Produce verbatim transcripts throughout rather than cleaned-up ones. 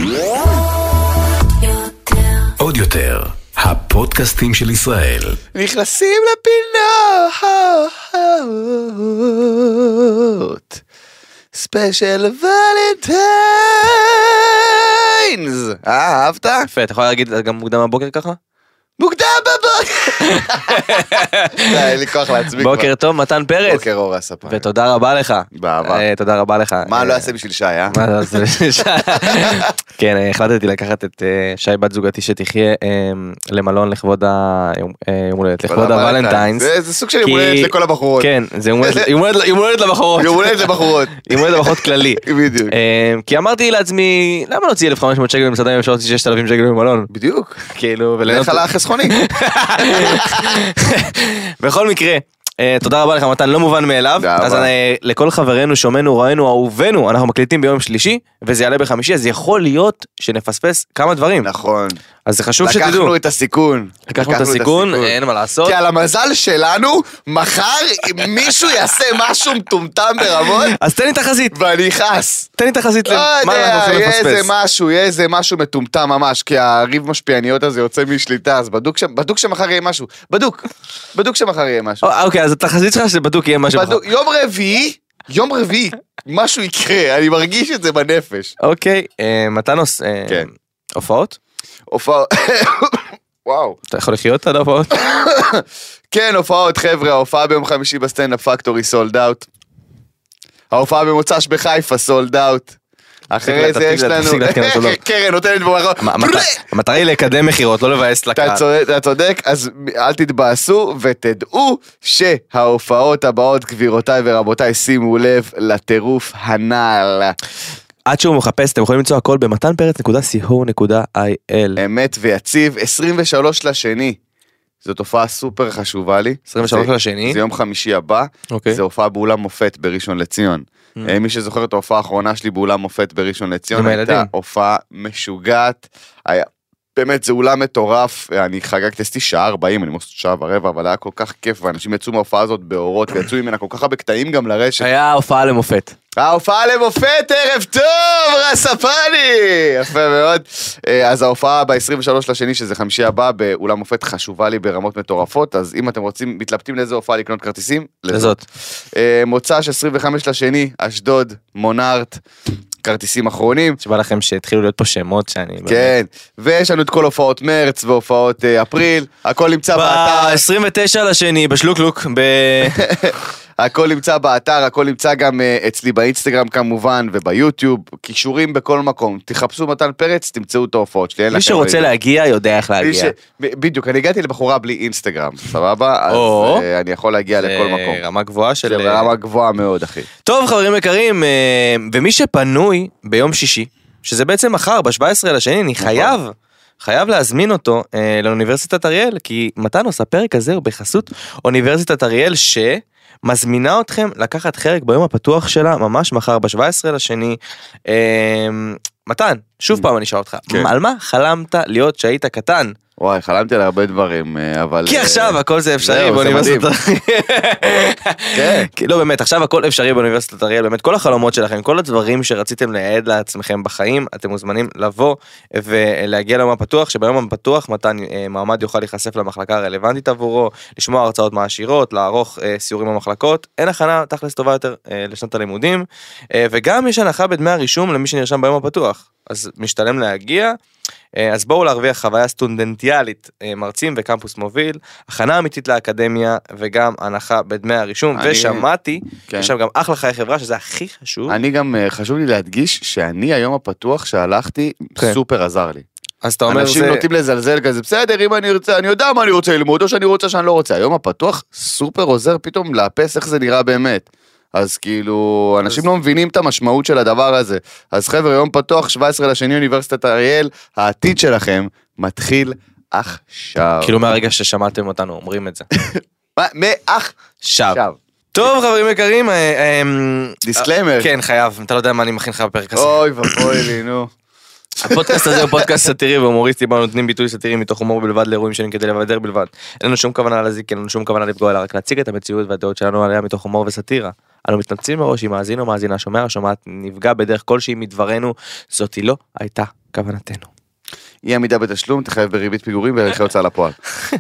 עוד יותר, הפודקאסטים של ישראל. נכנסים לפינות. ספיישל ולנטיינס. אה, אהבת? יפה, אתה יכול להגיד גם מוקדם בבוקר ככה? מוקדם בבוקר! אין לי כוח לעצמי כבר. בוקר טוב, מתן פרץ. בוקר אור הספר. ותודה רבה לך. באהבה. תודה רבה לך. מה לא אעשה בשביל שי, אה? מה לא אעשה בשביל שי? כן, החלטתי לקחת את שי בת זוגתי שתחיה למלון לכבוד היום הולדת, לכבוד הוולנטיינס. זה סוג של יום הולדת לכל הבחורות. כן, זה יום הולדת לבחורות. יום הולדת לבחורות. יום הולדת לבחורות כללי. בדיוק. כי אמרתי לעצמי, למה להוציא אלף וחמש מאות שקל במסעדה אם אפשר להוציא שישת אלפים שקל במלון? בדיוק. כאילו, ולך על החסכוני. בכל מקרה, תודה רבה לך מתן, לא מובן מאליו. אז לכל חברינו, שומענו, ראינו, אהובנו, אנחנו מקליטים ביום שלישי וזה יעלה בחמישי, אז יכול להיות שנפספס כמה דברים. נכון. אז זה חשוב שתדעו. לקחנו את הסיכון. לקחנו את הסיכון, אין מה לעשות. כי על המזל שלנו, מחר מישהו יעשה משהו מטומטם ברמות. אז תן לי תחזית. ואני אכעס. תן לי תחזית למה אנחנו הולכים לפספס. יהיה איזה משהו, יהיה איזה משהו מטומטם ממש, כי הריב משפיעניות הזה יוצא משליטה, אז בדוק שמחר יהיה משהו. בדוק. בדוק שמחר יהיה משהו. אוקיי, אז התחזית שלך שבדוק יהיה משהו. יום רביעי, יום רביעי, משהו יקרה, אני מרגיש את זה בנפש. אוקיי, מתנוס, הופעות? הופעות, וואו. אתה יכול לחיות עד הופעות? כן, הופעות, חבר'ה, ההופעה ביום חמישי בסטנדאפ פקטורי סולד אאוט. ההופעה במוצ"ש בחיפה סולד אאוט. אחרי זה יש לנו... קרן נותנת בו... המטרה היא לקדם מחירות, לא לבאס לקהל. אתה צודק, אז אל תתבאסו ותדעו שההופעות הבאות, גבירותיי ורבותיי, שימו לב לטירוף הנעל. עד שהוא מחפש, אתם יכולים למצוא הכל במתן פרץ נקודה סי או נקודה איי אל. אמת ויציב, עשרים ושלושה לשני. זו תופעה סופר חשובה לי. עשרים ושלושה לשני. זה יום חמישי הבא. זה הופעה באולם מופת בראשון לציון. מי שזוכר את ההופעה האחרונה שלי באולם מופת בראשון לציון, הייתה הופעה משוגעת. באמת זה אולם מטורף, אני חגגתי עשיתי שעה ארבעים, אני מוסט שעה ורבע, אבל היה כל כך כיף, ואנשים יצאו מההופעה הזאת באורות, ויצאו ממנה כל כך הרבה קטעים גם לרשת. היה הופעה למופת. ההופעה למופת, ערב טוב, רספני! יפה מאוד. אז ההופעה ב-עשרים ושלושה לשני, שזה חמישי הבא, באולם מופת חשובה לי ברמות מטורפות, אז אם אתם רוצים, מתלבטים לאיזה הופעה לקנות כרטיסים, לזאת. מוצ"ש עשרים וחמישה לשני, אשדוד, מונארט, כרטיסים אחרונים. שבא לכם שהתחילו להיות פה שמות שאני... כן, ויש לנו את כל הופעות מרץ והופעות אפריל, הכל נמצא באתר. ב-עשרים ותשעה לשני, בשלוקלוק, ב... הכל נמצא באתר, הכל נמצא גם אצלי באינסטגרם כמובן, וביוטיוב, קישורים בכל מקום. תחפשו מתן פרץ, תמצאו את ההופעות שלי. מי שרוצה להגיע, יודע איך להגיע. בדיוק, אני הגעתי לבחורה בלי אינסטגרם, סבבה? אז אני יכול להגיע לכל מקום. זה רמה גבוהה של... זה רמה גבוהה מאוד, אחי. טוב, חברים יקרים, ומי שפנוי ביום שישי, שזה בעצם מחר, ב-שבעה עשר לשני, אני חייב... חייב להזמין אותו אה, לאוניברסיטת אריאל, כי מתן עושה פרק הזה הוא בחסות אוניברסיטת אריאל, שמזמינה אתכם לקחת חלק ביום הפתוח שלה, ממש מחר ב-שבעה עשר לשני. אה, מתן, שוב פעם אני אשאל אותך, כן. על מה חלמת להיות שהיית קטן? וואי, חלמתי על הרבה דברים, אבל... כי עכשיו הכל זה אפשרי באוניברסיטת אריאל. כן. לא, באמת, עכשיו הכל אפשרי באוניברסיטת אריאל, באמת, כל החלומות שלכם, כל הדברים שרציתם לייעד לעצמכם בחיים, אתם מוזמנים לבוא ולהגיע ליום הפתוח, שביום הפתוח מתן מעמד יוכל להיחשף למחלקה הרלוונטית עבורו, לשמוע הרצאות מעשירות, לערוך סיורים במחלקות, אין הכנה תכלס טובה יותר לשנת הלימודים, וגם יש הנחה בדמי הרישום למי שנרשם ביום הפתוח, אז משתלם להגיע. אז בואו להרוויח חוויה סטודנטיאלית, מרצים וקמפוס מוביל, הכנה אמיתית לאקדמיה וגם הנחה בדמי הרישום, אני... ושמעתי, כן. יש שם גם אחלה חיי חברה שזה הכי חשוב. אני גם חשוב לי להדגיש שאני היום הפתוח שהלכתי כן. סופר עזר לי. אז אתה אומר אנשים זה... נוטים לזלזל כזה, בסדר, אם אני רוצה, אני יודע מה אני רוצה ללמוד, או שאני רוצה שאני לא רוצה. היום הפתוח סופר עוזר פתאום לאפס איך זה נראה באמת. אז כאילו, אנשים לא מבינים את המשמעות של הדבר הזה. אז חבר'ה, יום פתוח, שבעה עשר לשני, אוניברסיטת אריאל, העתיד שלכם מתחיל עכשיו. כאילו מהרגע ששמעתם אותנו, אומרים את זה. מעכשיו. טוב, חברים יקרים, דיסקליימר. כן, חייב, אתה לא יודע מה אני מכין לך בפרק הזה. אוי ואוי לי, נו. הפודקאסט הזה הוא פודקאסט סאטירי והומוריסטי, בו נותנים ביטוי סאטירי מתוך הומור בלבד לאירועים שונים כדי לבדר בלבד. אין לנו שום כוונה להזיק, אין לנו שום כוונה לפגוע, אלא רק להציג את המציאות והדעות שלנו עליה מתוך הומור וסאטירה. אנו מתנצלים מראש אם מאזין או מאזינה שומע או שומעת נפגע בדרך כלשהי מדברנו, זאתי לא הייתה כוונתנו. אי עמידה בתשלום תחייב בריבית פיגורים והליכי הוצאה לפועל.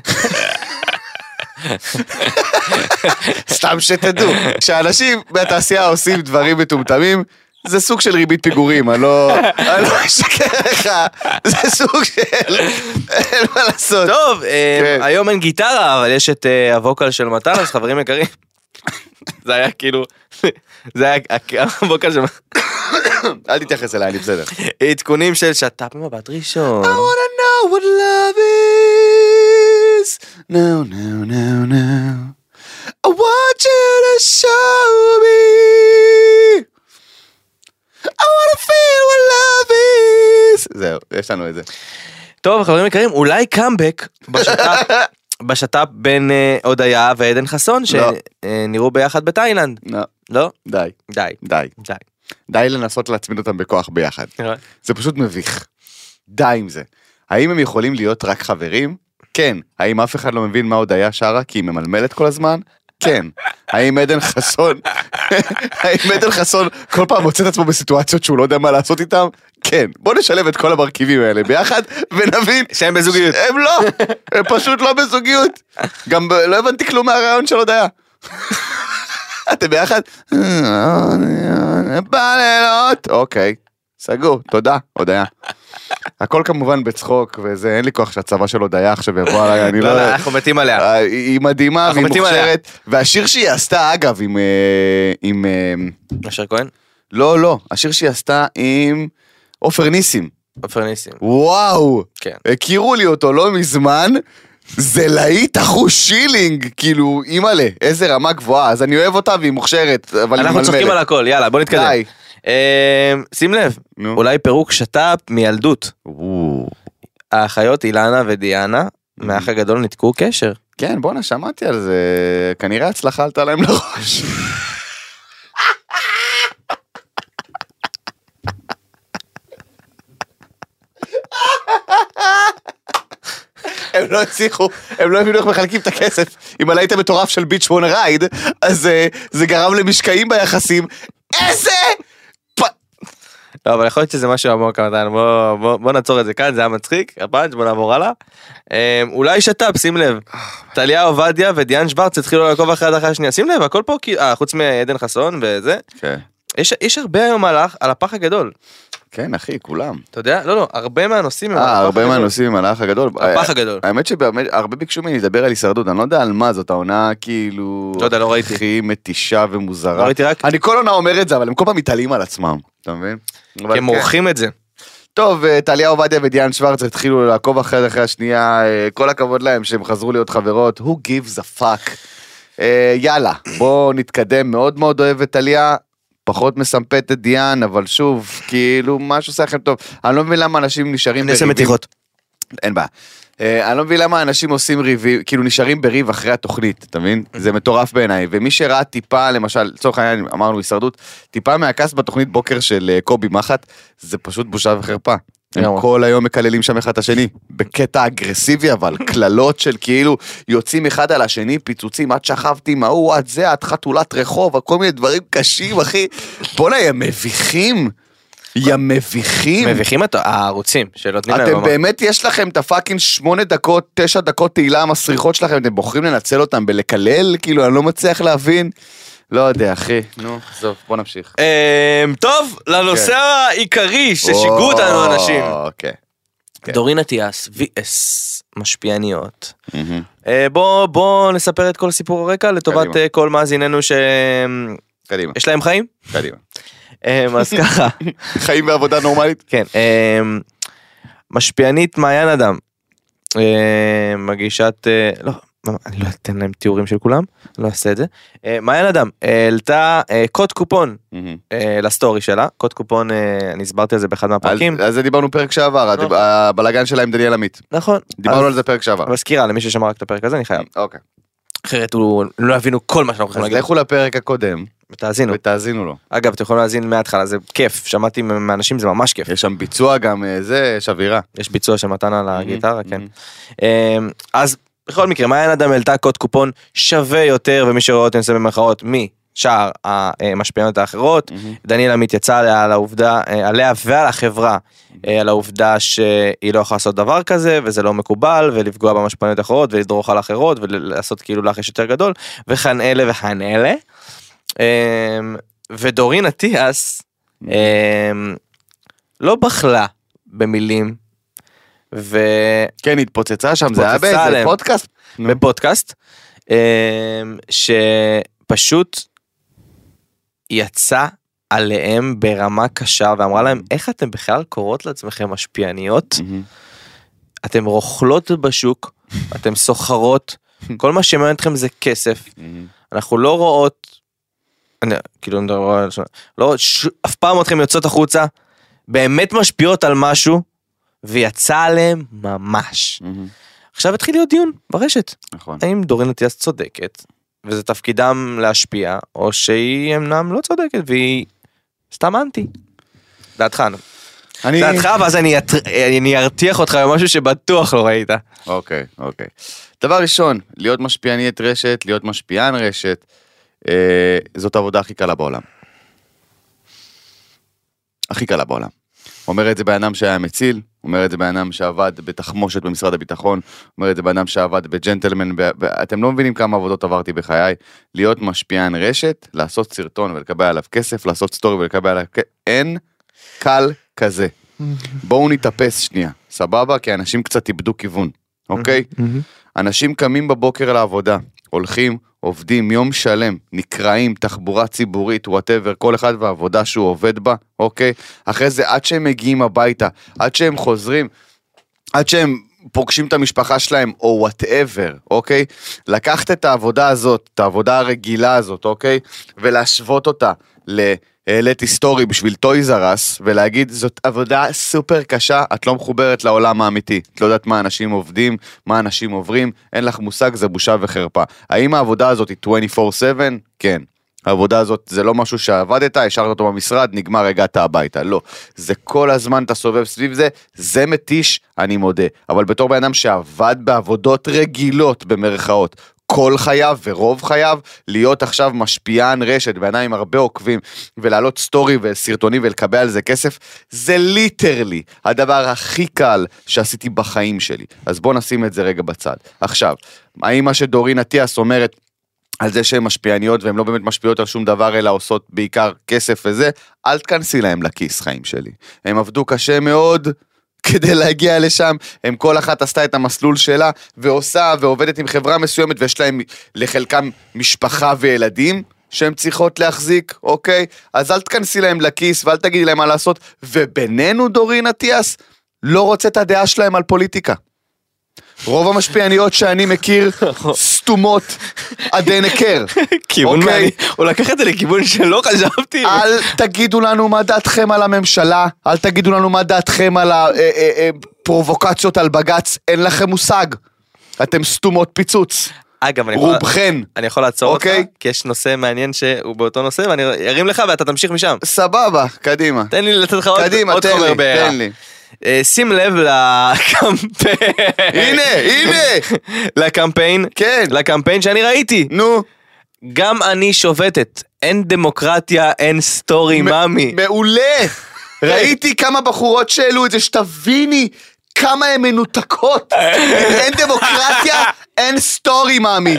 סתם שתדעו, כשאנשים בתעשייה עושים דברים מטומטמים, זה סוג של ריבית פיגורים, אני לא אשקר לך, זה סוג של, אין מה לעשות. טוב, היום אין גיטרה, אבל יש את הווקל של מתן, אז חברים יקרים, זה היה כאילו, זה היה הווקל של מתן. אל תתייחס אליי, אני בסדר. עדכונים של שטאפ ממבט ראשון. I wanna know what love is. No, no, no, no. I want you to show me. I wanna feel what love is. זהו, יש לנו את זה. טוב, חברים יקרים, אולי קאמבק בשטאפ, בשטאפ בין הודיה ועדן חסון, שנראו ביחד בתאילנד. לא. לא? די. די. די. די. די לנסות להצמיד אותם בכוח ביחד. זה פשוט מביך. די עם זה. האם הם יכולים להיות רק חברים? כן. האם אף אחד לא מבין מה הודיה שרה כי היא ממלמלת כל הזמן? כן. האם עדן חסון, האם עדן חסון כל פעם מוצא את עצמו בסיטואציות שהוא לא יודע מה לעשות איתם? כן. בוא נשלב את כל המרכיבים האלה ביחד ונבין שהם בזוגיות. הם לא. הם פשוט לא בזוגיות. גם לא הבנתי כלום מהרעיון של הודיה. אתם ביחד? בלילות. אוקיי, סגור, תודה, הודיה. הכל כמובן בצחוק, וזה, אין לי כוח שהצבא של הודיה עכשיו יבוא עליי, אני לא... אנחנו מתים עליה. היא מדהימה, והיא מוכשרת, והשיר שהיא עשתה, אגב, עם... אשר כהן? לא, לא, השיר שהיא עשתה עם עופר ניסים. עופר ניסים. וואו, כן. הכירו לי אותו לא מזמן, זה להיט אחוז שילינג, כאילו, אימא'לה, איזה רמה גבוהה, אז אני אוהב אותה והיא מוכשרת, אבל היא אנחנו צוחקים על הכל, יאללה, בוא נתקדם. די. שים לב, אולי פירוק שטאפ מילדות. האחיות אילנה ודיאנה, מהאח הגדול נתקעו קשר. כן, בוא'נה, שמעתי על זה, כנראה הצלחה עלתה להם לראש. הם לא הצליחו, הם לא הבינו איך מחלקים את הכסף. אם עלית מטורף של ביץ' וון רייד, אז זה גרם למשקעים ביחסים. איזה... לא, אבל יכול להיות שזה משהו עמוק, בוא נעצור את זה כאן, זה היה מצחיק, הפאנץ', בוא נעבור הלאה. אולי שטאפ, שים לב, טליה עובדיה ודיאן שוורץ התחילו לעקוב אחרי אחרי השנייה, שים לב, הכל פה, חוץ מעדן חסון וזה, יש הרבה היום על הפח הגדול. כן, אחי, כולם. אתה יודע? לא, לא, הרבה מהנושאים הם על הפח הגדול. הרבה מהנושאים הם על האח הגדול. הפח הגדול. האמת שהרבה ביקשו ממני לדבר על הישרדות, אני לא יודע על מה זאת, העונה כאילו... לא יודע, לא ראיתי. הכי מתישה ומוזרה. לא ראיתי רק... אני כל עונה אומר את זה, אבל הם כל פעם מתעלים על עצמם, אתה מבין? כי הם מורחים את זה. טוב, טליה עובדיה ודיאן שוורץ התחילו לעקוב אחרי אחרי השנייה, כל הכבוד להם שהם חזרו להיות חברות, who gives a fuck. יאללה, בואו נתקדם, מאוד מאוד אוהב את טליה, פחות מסמפת את דיאן, אבל שוב, כאילו, משהו עושה לכם טוב. אני לא מבין למה אנשים נשארים בריבים. נעשה מתיחות. אין בעיה. אני לא מבין למה אנשים עושים ריבים, כאילו נשארים בריב אחרי התוכנית, אתה מבין? זה מטורף בעיניי. ומי שראה טיפה, למשל, לצורך העניין, אמרנו הישרדות, טיפה מהכס בתוכנית בוקר של קובי מחט, זה פשוט בושה וחרפה. הם כל היום מקללים שם אחד את השני, בקטע אגרסיבי, אבל כללות של כאילו יוצאים אחד על השני, פיצוצים, את שכבתי, מה הוא, את זה, את חתולת רחוב, כל מיני דברים קשים, אחי. בוא'נה, הם מביכים. הם מביכים. מביכים את הערוצים שנותנים להם. אתם באמת, יש לכם את הפאקינג שמונה דקות, תשע דקות תהילה המסריחות שלכם, אתם בוחרים לנצל אותם בלקלל, כאילו, אני לא מצליח להבין. לא יודע, אחי. נו, עזוב, בוא נמשיך. טוב, לנושא העיקרי ששיגעו אותנו אנשים. אוקיי. דורין אטיאס, וי אס, משפיעניות. בוא נספר את כל סיפור הרקע לטובת כל מאזיננו ש... קדימה. יש להם חיים? קדימה. אז ככה. חיים בעבודה נורמלית? כן. משפיענית מעיין אדם. מגישת... לא... אני לא אתן להם תיאורים של כולם, לא אעשה את זה. מעיין אדם, העלתה קוד קופון לסטורי שלה, קוד קופון, אני הסברתי על זה באחד מהפרקים. על זה דיברנו פרק שעבר, הבלגן שלה עם דניאל עמית. נכון. דיברנו על זה פרק שעבר. מזכירה, למי ששמע רק את הפרק הזה, אני חייב. אוקיי. אחרת הוא לא הבינו כל מה שאנחנו יכולים להגיד. אז לכו לפרק הקודם, ותאזינו. ותאזינו לו. אגב, אתם יכולים להאזין מההתחלה, זה כיף, שמעתי מאנשים, זה ממש כיף. יש שם ביצוע גם, זה, יש אווירה. יש ביצוע של מתן על הגיטרה, כן. אז בכל מקרה, מעיין אדם העלתה קוד קופון שווה יותר, ומי שרואה אותי נעשה במרכאות, משאר המשפיענות האחרות, דניאל עמית יצא עליה על העובדה, עליה ועל החברה, על העובדה שהיא לא יכולה לעשות דבר כזה, וזה לא מקובל, ולפגוע במשפיענות האחרות, ולדרוך על האחרות, ולעשות כאילו לחש יותר גדול, וכאן אלה וכאן אלה. ודורין אטיאס לא בחלה במילים, ו... כן, התפוצצה שם, זה היה באיזה פודקאסט? בפודקאסט, שפשוט יצא עליהם ברמה קשה, ואמרה להם, איך אתם בכלל קוראות לעצמכם משפיעניות? אתם רוכלות בשוק, אתם סוחרות, כל מה שמעניין אתכם זה כסף, אנחנו לא רואות, אני, כאילו, לא, ש... אף פעם אתכם יוצאות החוצה, באמת משפיעות על משהו, ויצא עליהם ממש. עכשיו התחיל להיות דיון ברשת. נכון. האם דורין אטיאס צודקת, וזה תפקידם להשפיע, או שהיא אמנם לא צודקת, והיא סתם אנטי. דעתך. אני... דעתך, ואז אני, אני ארתיח אותך במשהו שבטוח לא ראית. אוקיי, אוקיי. דבר ראשון, להיות משפיענית רשת, להיות משפיען רשת, אה, זאת העבודה הכי קלה בעולם. הכי קלה בעולם. אומר את זה באדם שהיה מציל, אומר את זה באדם שעבד בתחמושת במשרד הביטחון, אומר את זה באדם שעבד בג'נטלמן, ב... אתם לא מבינים כמה עבודות עברתי בחיי, להיות משפיען רשת, לעשות סרטון ולקבל עליו כסף, לעשות סטורי ולקבל עליו כסף, אין קל כזה. בואו נתאפס שנייה, סבבה? כי אנשים קצת איבדו כיוון, אוקיי? אנשים קמים בבוקר לעבודה, הולכים, עובדים יום שלם, נקראים, תחבורה ציבורית, whatever, כל אחד והעבודה שהוא עובד בה, אוקיי? אחרי זה, עד שהם מגיעים הביתה, עד שהם חוזרים, עד שהם פוגשים את המשפחה שלהם, או whatever, אוקיי? לקחת את העבודה הזאת, את העבודה הרגילה הזאת, אוקיי? ולהשוות אותה ל... העלית היסטורי בשביל טויז אר אס, ולהגיד, זאת עבודה סופר קשה, את לא מחוברת לעולם האמיתי, את לא יודעת מה אנשים עובדים, מה אנשים עוברים, אין לך מושג, זה בושה וחרפה. האם העבודה הזאת היא עשרים וארבע שבע? כן. העבודה הזאת זה לא משהו שעבדת, השארת אותו במשרד, נגמר, הגעת הביתה, לא. זה כל הזמן אתה סובב סביב זה, זה מתיש, אני מודה. אבל בתור בן אדם שעבד בעבודות רגילות במרכאות, כל חייו ורוב חייו, להיות עכשיו משפיען רשת, בעיניים הרבה עוקבים, ולעלות סטורי וסרטונים ולקבל על זה כסף, זה ליטרלי הדבר הכי קל שעשיתי בחיים שלי. אז בוא נשים את זה רגע בצד. עכשיו, האם מה שדורין אטיאס אומרת, על זה שהן משפיעניות, והן לא באמת משפיעות על שום דבר, אלא עושות בעיקר כסף וזה, אל תכנסי להם לכיס, חיים שלי. הם עבדו קשה מאוד, כדי להגיע לשם, הם כל אחת עשתה את המסלול שלה, ועושה ועובדת עם חברה מסוימת, ויש להם לחלקם משפחה וילדים, שהן צריכות להחזיק, אוקיי? אז אל תכנסי להם לכיס, ואל תגידי להם מה לעשות, ובינינו דורין אטיאס, לא רוצה את הדעה שלהם על פוליטיקה. רוב המשפיעניות שאני מכיר, סתומות עדי נקר. כיוון מעניין, הוא לקח את זה לכיוון שלא חשבתי. אל תגידו לנו מה דעתכם על הממשלה, אל תגידו לנו מה דעתכם על הפרובוקציות על בגץ, אין לכם מושג. אתם סתומות פיצוץ. אגב, רובכן. אני יכול לעצור אותך, כי יש נושא מעניין שהוא באותו נושא, ואני ארים לך ואתה תמשיך משם. סבבה, קדימה. תן לי לתת לך עוד חומר בעירה. תן לי. שים לב לקמפיין, הנה, הנה, לקמפיין, כן, לקמפיין שאני ראיתי. נו. גם אני שובתת, אין דמוקרטיה, אין סטורי, מאמי. מעולה. ראיתי כמה בחורות שאלו את זה, שתביני כמה הן מנותקות. אין דמוקרטיה, אין סטורי, מאמי.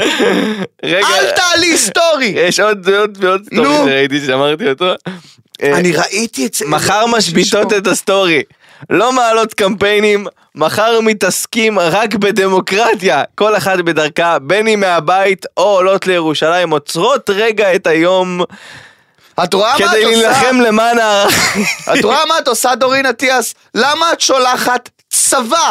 אל תעלי סטורי. יש עוד ועוד סטורי שראיתי שאמרתי אותו. אני ראיתי את זה. מחר משביתות את הסטורי. לא מעלות קמפיינים, מחר מתעסקים רק בדמוקרטיה, כל אחד בדרכה, בין אם מהבית או עולות לירושלים, עוצרות רגע את היום, את רואה מה את כדי להילחם למען הערכים. את רואה מה את עושה דורין אטיאס? למה את שולחת צבא,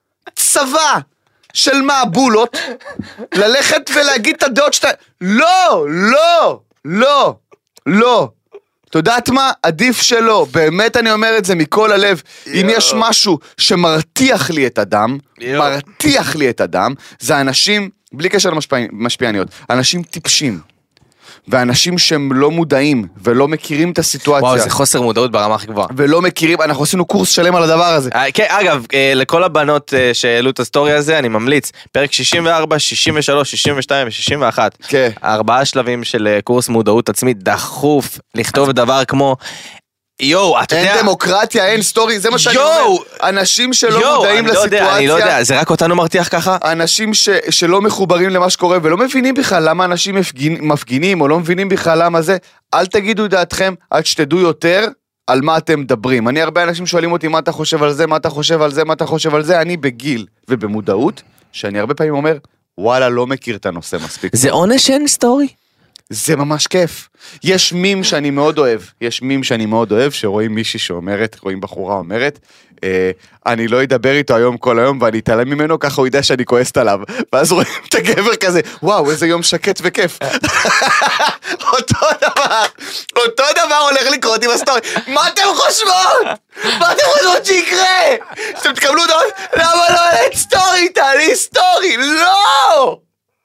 צבא של מעבולות, ללכת ולהגיד את הדעות שאתה, לא, לא, לא, לא. אתה יודעת מה? עדיף שלא, באמת אני אומר את זה מכל הלב, אם יש משהו שמרתיח לי את הדם, מרתיח לי את הדם, זה אנשים, בלי קשר למשפיעניות, אנשים טיפשים, ואנשים שהם לא מודעים, ולא מכירים את הסיטואציה. וואו, זה חוסר מודעות ברמה הכי גבוהה. ולא מכירים, אנחנו עשינו קורס שלם על הדבר הזה. כן, אגב, לכל הבנות שהעלו את הסטורי הזה, אני ממליץ, פרק שישים וארבע, שישים ושלוש, שישים ושתיים ו-שישים ואחת, כן. ארבעה שלבים של קורס מודעות עצמית, דחוף, לכתוב דבר כמו, יואו, אתה יודע... אין דמוקרטיה, אין סטורי, זה מה שאני אומר. אנשים שלא מודעים לסיטואציה. אני לא יודע, זה רק אותנו מרתיח ככה? אנשים שלא מחוברים למה שקורה, ולא מבינים בכלל למה אנשים מפגינים, או לא מבינים בכלל למה זה, אל תגידו דעתכם, עד שתדעו יותר על מה אתם מדברים. אני, הרבה אנשים שואלים אותי, מה אתה חושב על זה, מה אתה חושב על זה, מה אתה חושב על זה, אני בגיל ובמודעות, שאני הרבה פעמים אומר, וואלה, לא מכיר את הנושא מספיק. זה עונש אין סטורי? זה ממש כיף. יש מים שאני מאוד אוהב, יש מים שאני מאוד אוהב, שרואים מישהי שאומרת, רואים בחורה אומרת, אה, אני לא אדבר איתו היום כל היום, ואני אתעלם ממנו, ככה הוא ידע שאני כועסת עליו. ואז רואים את הגבר כזה, וואו, איזה יום שקט וכיף. אותו דבר, אותו דבר הולך לקרות עם הסטורי. מה אתם חושבות? מה אתם חושבות שיקרה? שאתם תקבלו דעות, למה לא עלית סטורי, תעלי סטורי? לא!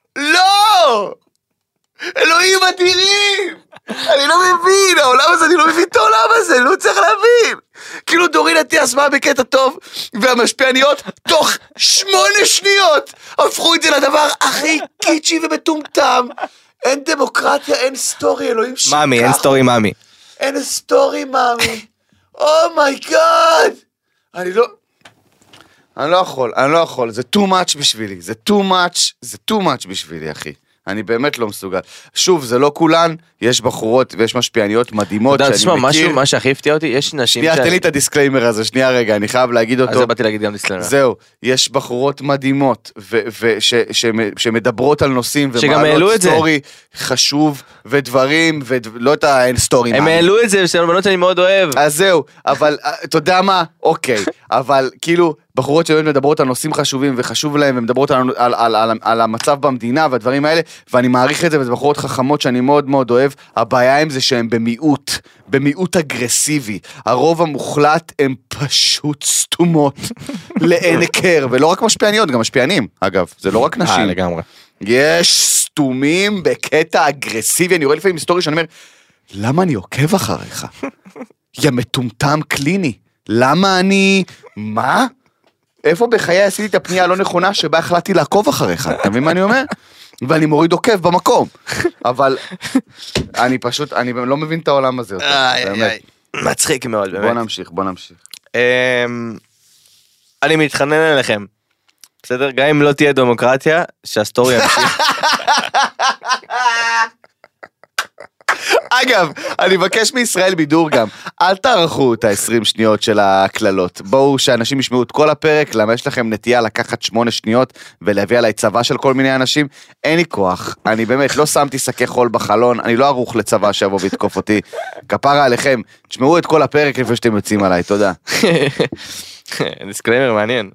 לא! אלוהים אדירים! אני לא מבין, העולם הזה, אני לא מבין את העולם הזה, אני לא צריך להבין. כאילו דורין אטיאס באה בקטע טוב, והמשפיעניות תוך שמונה שניות הפכו את זה לדבר הכי קיצ'י ומטומטם. אין דמוקרטיה, אין סטורי, אלוהים שכח. מאמי, אין סטורי מאמי. אין סטורי מאמי. אומייגאד! אני לא... אני לא יכול, אני לא יכול, זה too much בשבילי, זה too much, זה too much בשבילי, אחי. אני באמת לא מסוגל. שוב, זה לא כולן, יש בחורות ויש משפיעניות מדהימות שאני מכיר. משהו, מה שהכי הפתיע אותי, יש נשים... שנייה, תן לי את הדיסקליימר הזה, שנייה רגע, אני חייב להגיד אותו. אז זה באתי להגיד גם דיסקליימר. זהו, יש בחורות מדהימות, שמדברות על נושאים, ומעלות סטורי חשוב, ודברים, ולא את האין סטורי. הם העלו את זה, זה בנות שאני מאוד אוהב. אז זהו, אבל, אתה יודע מה? אוקיי, אבל כאילו... בחורות שבאמת מדברות על נושאים חשובים וחשוב להם, ומדברות על, על, על, על, על המצב במדינה והדברים האלה, ואני מעריך את זה, וזה בחורות חכמות שאני מאוד מאוד אוהב. הבעיה עם זה שהם במיעוט, במיעוט אגרסיבי. הרוב המוחלט הם פשוט סתומות לאין הכר, ולא רק משפיעניות, גם משפיענים, אגב, זה לא רק נשים. אה, לגמרי. יש סתומים בקטע אגרסיבי, אני רואה לפעמים היסטוריה שאני אומר, למה אני עוקב אחריך? יא מטומטם קליני. למה אני... מה? איפה בחיי עשיתי את הפנייה הלא נכונה שבה החלטתי לעקוב אחריך, אתה מבין מה אני אומר? ואני מוריד עוקב במקום, אבל אני פשוט, אני לא מבין את העולם הזה יותר, באמת. מצחיק מאוד, באמת. בוא נמשיך, בוא נמשיך. אני מתחנן אליכם, בסדר? גם אם לא תהיה דמוקרטיה, שהסטורי ימשיך. אגב, אני מבקש מישראל בידור גם, אל תערכו את ה-עשרים שניות של הכללות. בואו שאנשים ישמעו את כל הפרק, למה יש לכם נטייה לקחת שמונה שניות ולהביא עליי צבא של כל מיני אנשים. אין לי כוח, אני באמת לא שמתי שקי חול בחלון, אני לא ערוך לצבא שיבוא ויתקוף אותי. כפרה עליכם, תשמעו את כל הפרק לפני שאתם יוצאים עליי, תודה. דיסקליימר מעניין.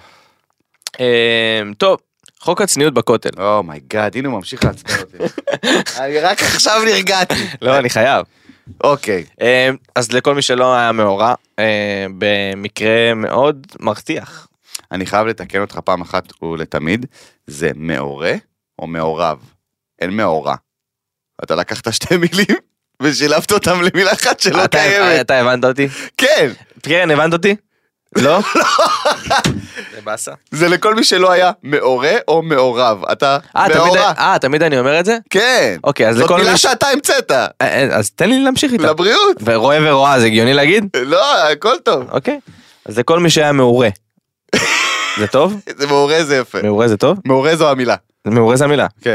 טוב. חוק הצניעות בכותל. אומייגאד, הנה הוא ממשיך להצטער אותי. אני רק עכשיו נרגעתי. לא, אני חייב. אוקיי. אז לכל מי שלא היה מאורע, במקרה מאוד מרתיח. אני חייב לתקן אותך פעם אחת ולתמיד, זה מאורה או מעורב? אין מאורע. אתה לקחת שתי מילים ושילבת אותם למילה אחת שלא קיימת. אתה הבנת אותי? כן. כן, הבנת אותי? לא? זה בסה. זה לכל מי שלא היה מאורה או מעורב. אתה מאורה. אה, תמיד אני אומר את זה? כן. אוקיי, אז זאת לכל מילה מי... שאתה המצאת. אז תן לי להמשיך איתה. לבריאות. ורואה ורואה, זה הגיוני להגיד? לא, הכל טוב. אוקיי. אז לכל מי שהיה מאורה. זה טוב? זה מאורה זה יפה. מאורה זה טוב? מאורה זו המילה. מאורה זו המילה. כן.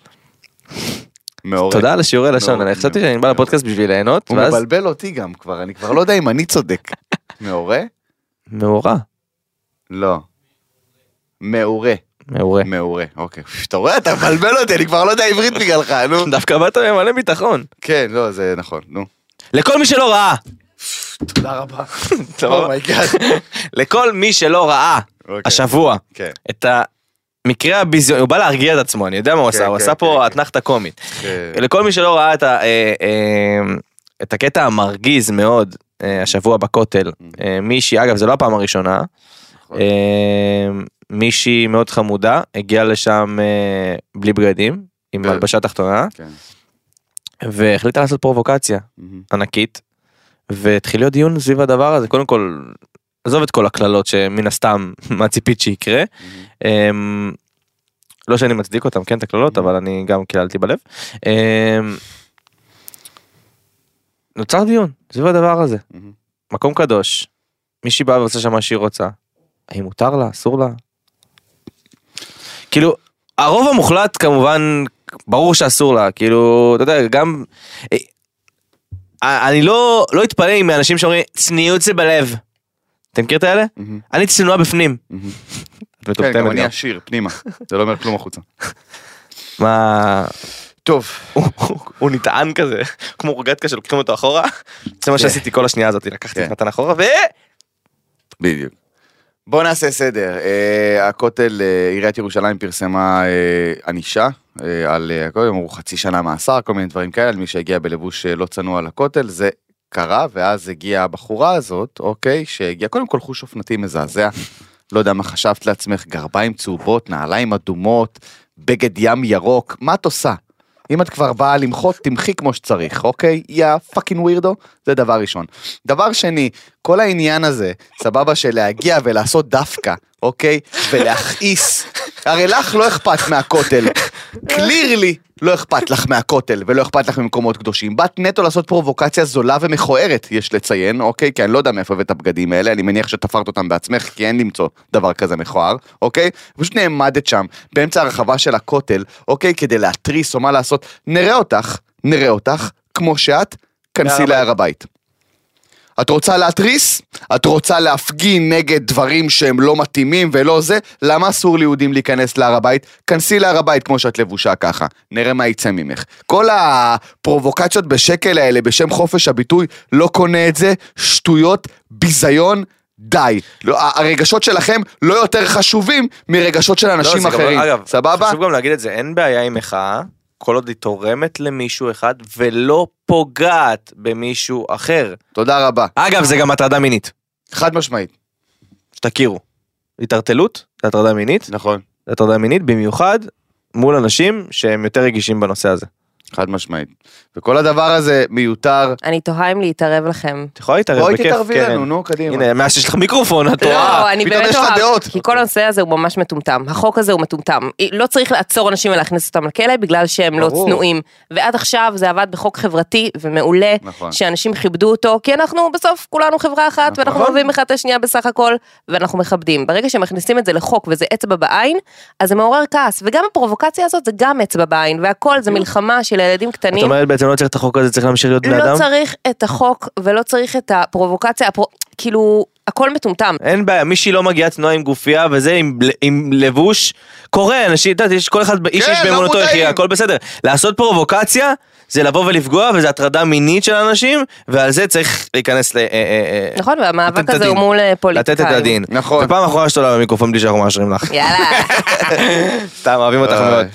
תודה על השיעורי לשון, אני חשבתי שאני בא לפודקאסט בשביל ליהנות. הוא מבלבל אותי גם כבר, אני כבר לא יודע אם אני צודק. מאורה? מאורה. לא. מאורה. מאורה. מאורה, אוקיי. אתה רואה, אתה מבלבל אותי, אני כבר לא יודע עברית בגללך, נו. דווקא באת ממלא ביטחון. כן, לא, זה נכון, נו. לכל מי שלא ראה. תודה רבה. אומייגאד. לכל מי שלא ראה השבוע את המקרה הביזיון, הוא בא להרגיע את עצמו, אני יודע מה הוא עשה, הוא עשה פה אתנחתה קומית. לכל מי שלא ראה את הקטע המרגיז מאוד השבוע בכותל, מישהי, אגב זה לא הפעם הראשונה, מישהי מאוד חמודה, הגיעה לשם בלי בגדים, עם הלבשה תחתונה, והחליטה לעשות פרובוקציה ענקית, והתחיל להיות דיון סביב הדבר הזה, קודם כל, עזוב את כל הכללות שמן הסתם מה ציפית שיקרה, לא שאני מצדיק אותם, כן, את הכללות, אבל אני גם קיללתי בלב. נוצר דיון סביב הדבר הזה, מקום קדוש, מישהי באה ועושה שם מה שהיא רוצה, האם מותר לה, אסור לה? כאילו, הרוב המוחלט כמובן, ברור שאסור לה, כאילו, אתה יודע, גם, אני לא, לא אתפלא עם האנשים שאומרים, צניעות זה בלב. אתה מכיר את האלה? אני צנועה בפנים. כן, גם אני עשיר, פנימה. זה לא אומר כלום החוצה. מה... טוב. הוא נטען כזה, כמו רוגטקה שלוקחים אותו אחורה. זה מה שעשיתי כל השנייה הזאת, לקחתי את נתן אחורה ו... בדיוק. בוא נעשה סדר. הכותל, עיריית ירושלים פרסמה ענישה, על אמרו חצי שנה מאסר, כל מיני דברים כאלה, על מי שהגיע בלבוש לא צנוע לכותל, זה קרה, ואז הגיעה הבחורה הזאת, אוקיי, שהגיעה קודם כל חוש אופנתי מזעזע, לא יודע מה חשבת לעצמך, גרביים צהובות, נעליים אדומות, בגד ים ירוק, מה את עושה? אם את כבר באה למחות, תמחי כמו שצריך, אוקיי? יא פאקינג ווירדו, זה דבר ראשון. דבר שני, כל העניין הזה, סבבה של להגיע ולעשות דווקא, אוקיי? ולהכעיס, הרי לך לא אכפת מהכותל, קלירלי לא אכפת לך מהכותל, ולא אכפת לך ממקומות קדושים. בת נטו לעשות פרובוקציה זולה ומכוערת, יש לציין, אוקיי? כי אני לא יודע מאיפה הבאת הבגדים האלה, אני מניח שתפרת אותם בעצמך, כי אין למצוא דבר כזה מכוער, אוקיי? פשוט נעמדת שם, באמצע הרחבה של הכותל, אוקיי? כדי להטריס או מה לעשות, נראה אותך, נראה אותך, כמו שאת, כנסי להר הבית. את רוצה להטריס? את רוצה להפגין נגד דברים שהם לא מתאימים ולא זה? למה אסור ליהודים להיכנס להר הבית? כנסי להר הבית כמו שאת לבושה ככה. נראה מה יצא ממך. כל הפרובוקציות בשקל האלה בשם חופש הביטוי, לא קונה את זה, שטויות, ביזיון, די. לא, הרגשות שלכם לא יותר חשובים מרגשות של אנשים לא, אחרים. גם, אגב, סבבה? חשוב גם להגיד את זה, אין בעיה עם מחאה. כל עוד היא תורמת למישהו אחד, ולא פוגעת במישהו אחר. תודה רבה. אגב, זה גם הטרדה מינית. חד משמעית. שתכירו. התערטלות, זה הטרדה מינית. נכון. זה הטרדה מינית, במיוחד מול אנשים שהם יותר רגישים בנושא הזה. חד משמעית. וכל הדבר הזה מיותר. אני תוהה אם להתערב לכם. את יכולה להתערב בכיף. בואי תתערבי לנו, נו, קדימה. הנה, מאז שיש לך מיקרופון, את תוהה. לא, אני באמת תוהה. כי כל הנושא הזה הוא ממש מטומטם. החוק הזה הוא מטומטם. לא צריך לעצור אנשים ולהכניס אותם לכלא, בגלל שהם לא צנועים. ועד עכשיו זה עבד בחוק חברתי ומעולה, שאנשים כיבדו אותו, כי אנחנו בסוף כולנו חברה אחת, ואנחנו אוהבים אחד את השנייה בסך הכל, ואנחנו מכבדים. ברגע שמכניסים את זה לחוק וזה אצבע בעין, אז זה מעורר כעס. וגם הפרובוקציה הזאת זה גם אצבע בעין, והכל זה מלחמה של ילדים קטנים. את אומרת בעצם לא צריך את החוק הזה, צריך להמשיך להיות בני אדם? לא צריך את החוק ולא צריך את הפרובוקציה, הפרו... כאילו, הכל מטומטם. אין בעיה, מישהי לא מגיעה תנועה עם גופייה, וזה עם, עם לבוש, קורה, אנשים, אתה יודע, יש כל אחד, איש יש באמונתו יחיה, הכל בסדר. לעשות פרובוקציה, זה לבוא ולפגוע, וזה הטרדה מינית של אנשים, ועל זה צריך להיכנס ל... נכון, והמאבק הזה הוא מול פוליטיקאים. לתת את הדין. נכון. ופעם אחרונה שאתה עולה במיקרופון בלי שאנחנו מאשרים לך. יאללה. סתם, אוהבים אותך מאוד.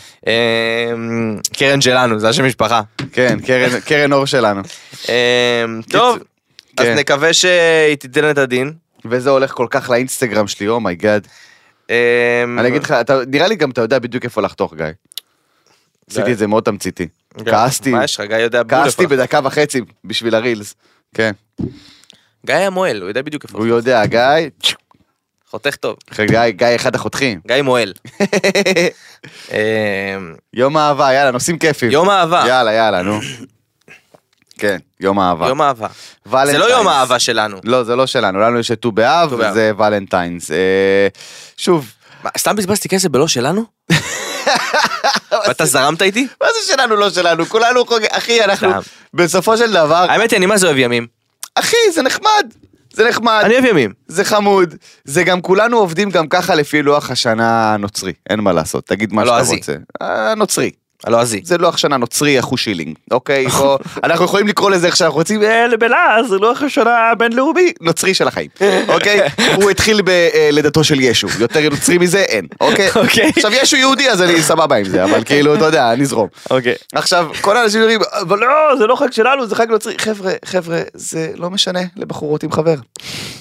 קרן שלנו, זה השם משפחה. כן, קרן אור שלנו. טוב, אז נקווה שהיא תיתן את הדין. וזה הולך כל כך לאינסטגרם שלי, אומייגאד. אני אגיד לך, נראה לי גם אתה יודע בדיוק איפה לחתוך, גיא. עשיתי את זה מאוד תמציתי. כעסתי, מה יש לך? גיא יודע בול כעסתי בדקה וחצי בשביל הרילס. כן. גיא המועל, הוא יודע בדיוק איפה. הוא יודע, גיא. חותך טוב. גיא אחד החותכים. גיא מועל. יום אהבה, יאללה, נושאים כיפים. יום אהבה. יאללה, יאללה, נו. כן, יום אהבה. יום אהבה. זה לא יום אהבה שלנו. לא, זה לא שלנו. לנו יש את ט"ו באב, וזה ולנטיינס. שוב. סתם בזבזתי כסף בלא שלנו? ואתה זרמת איתי? מה זה שלנו לא שלנו? כולנו, אחי, אנחנו בסופו של דבר... האמת היא, אני מה זה אוהב ימים? אחי, זה נחמד. זה נחמד. אני אוהב ימים. זה חמוד. זה גם כולנו עובדים גם ככה לפי לוח השנה הנוצרי. אין מה לעשות. תגיד מה שאתה רוצה. הנוצרי. הלועזי. זה לוח שנה נוצרי, אחו שילינג. אוקיי, בוא, אנחנו יכולים לקרוא לזה איך שאנחנו רוצים, לבלעז, זה לוח השנה הבינלאומי, נוצרי של החיים. אוקיי? הוא התחיל בלידתו של ישו. יותר נוצרי מזה, אין. אוקיי? עכשיו, ישו יהודי, אז אני סבבה עם זה, אבל כאילו, אתה יודע, נזרום. אוקיי. עכשיו, כל האנשים אומרים, אבל לא, זה לא חג שלנו, זה חג נוצרי. חבר'ה, חבר'ה, זה לא משנה לבחורות עם חבר.